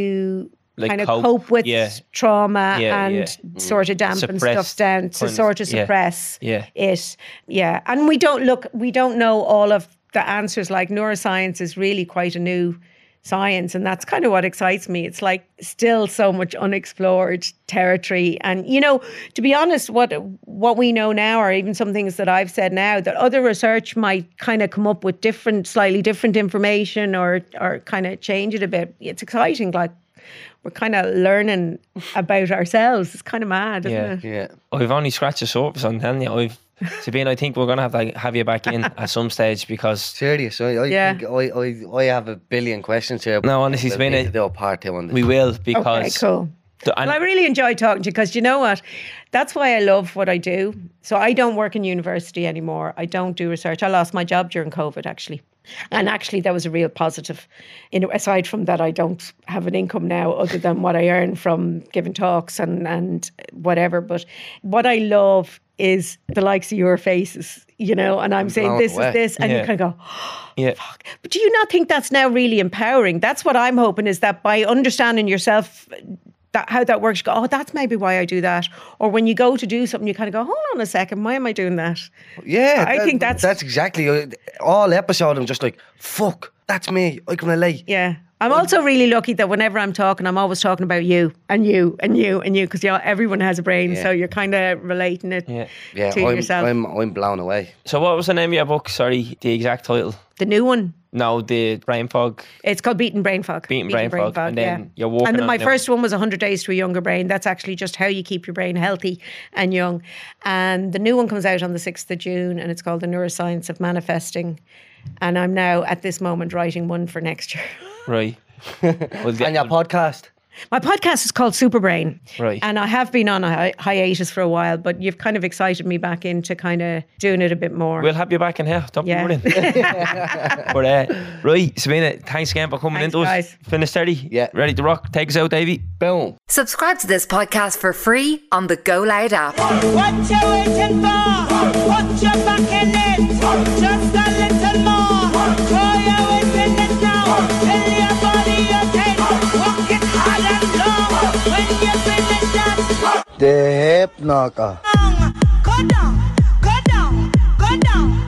to
like
kind of
cope,
cope with
yeah.
trauma
yeah,
and
yeah.
sort of dampen
Suppress
stuff down to
kind of,
sort of
yeah.
suppress
Yeah.
it. Yeah. And we don't look, we don't know all of the answers. Like neuroscience is really quite a new science, and that's kind of what excites me. It's like still so much unexplored territory. And, you know, to be honest, what what we know now, or even some things that I've said now, that other research might kind of come up with different, slightly different information or or kind of change it a bit. It's exciting. Like, we're kind of learning about ourselves. It's kind of mad, isn't
Yeah.
it?
Yeah.
I've only scratched the surface, I'm telling you. I've Sabine, I think we're going to have to have you back in at some stage, because
Serious. I, I
Yeah.
think I, I, I have a billion questions here.
No, honestly,
We'll
Sabine,
need to do a part two on this.
we will, because
Okay, cool.
the- and
Well, I really enjoy talking to you, because you know what? That's why I love what I do. So I don't work in university anymore. I don't do research. I lost my job during COVID, actually. And actually, that was a real positive. You know, aside from that, I don't have an income now other than what I earn from giving talks and, and whatever. But what I love is the likes of your faces, you know, and I'm saying
blown
this
away.
is this. And
Yeah.
you kind of go, oh,
yeah.
fuck. But do you not think that's now really empowering? That's what I'm hoping, is that by understanding yourself, that how that works, you go, oh, that's maybe why I do that. Or when you go to do something, you kind of go, hold on a second, why am I doing that?
Yeah,
I
that-
think that's-
that's exactly uh, all episode. I'm just like, fuck, that's me. I can relate.
Yeah. I'm also really lucky that whenever I'm talking, I'm always talking about you and you and you and you, because you know, everyone has a brain,
Yeah.
so you're kind of relating it
Yeah.
Yeah,
to
I'm,
yourself.
I'm I'm blown away.
So what was the name of your book? Sorry, the exact title.
The new one,
No, the brain fog.
it's called Beating Brain Fog.
Beating Brain Fog, and then
yeah.
you're working
And then
on
my
it now.
first one was one hundred Days to a Younger Brain. That's actually just how you keep your brain healthy and young. And the new one comes out on the sixth of June, and it's called The Neuroscience of Manifesting. And I'm now at this moment writing one for next year.
Right. We'll get-
And your podcast.
My podcast is called Superbrain.
Right.
And I have been on a hi- hiatus for a while, but you've kind of excited me back into kind of doing it a bit more.
We'll have you back in here. Don't
Yeah.
be worrying. but, uh, right, Sabina, thanks again for coming
Thanks,
into us.
guys.
Finish thirty.
Yeah.
Ready to rock. Take us out, Davey.
Boom.
Subscribe to this podcast for free on the Go Loud app.
What you waiting for? Put your back in it. Just a little more. Throw your weight in it now. Tell your body you're ten. Walk it hard and long. When you finish that
The Hip Knocker.
song, go down, go down, go down.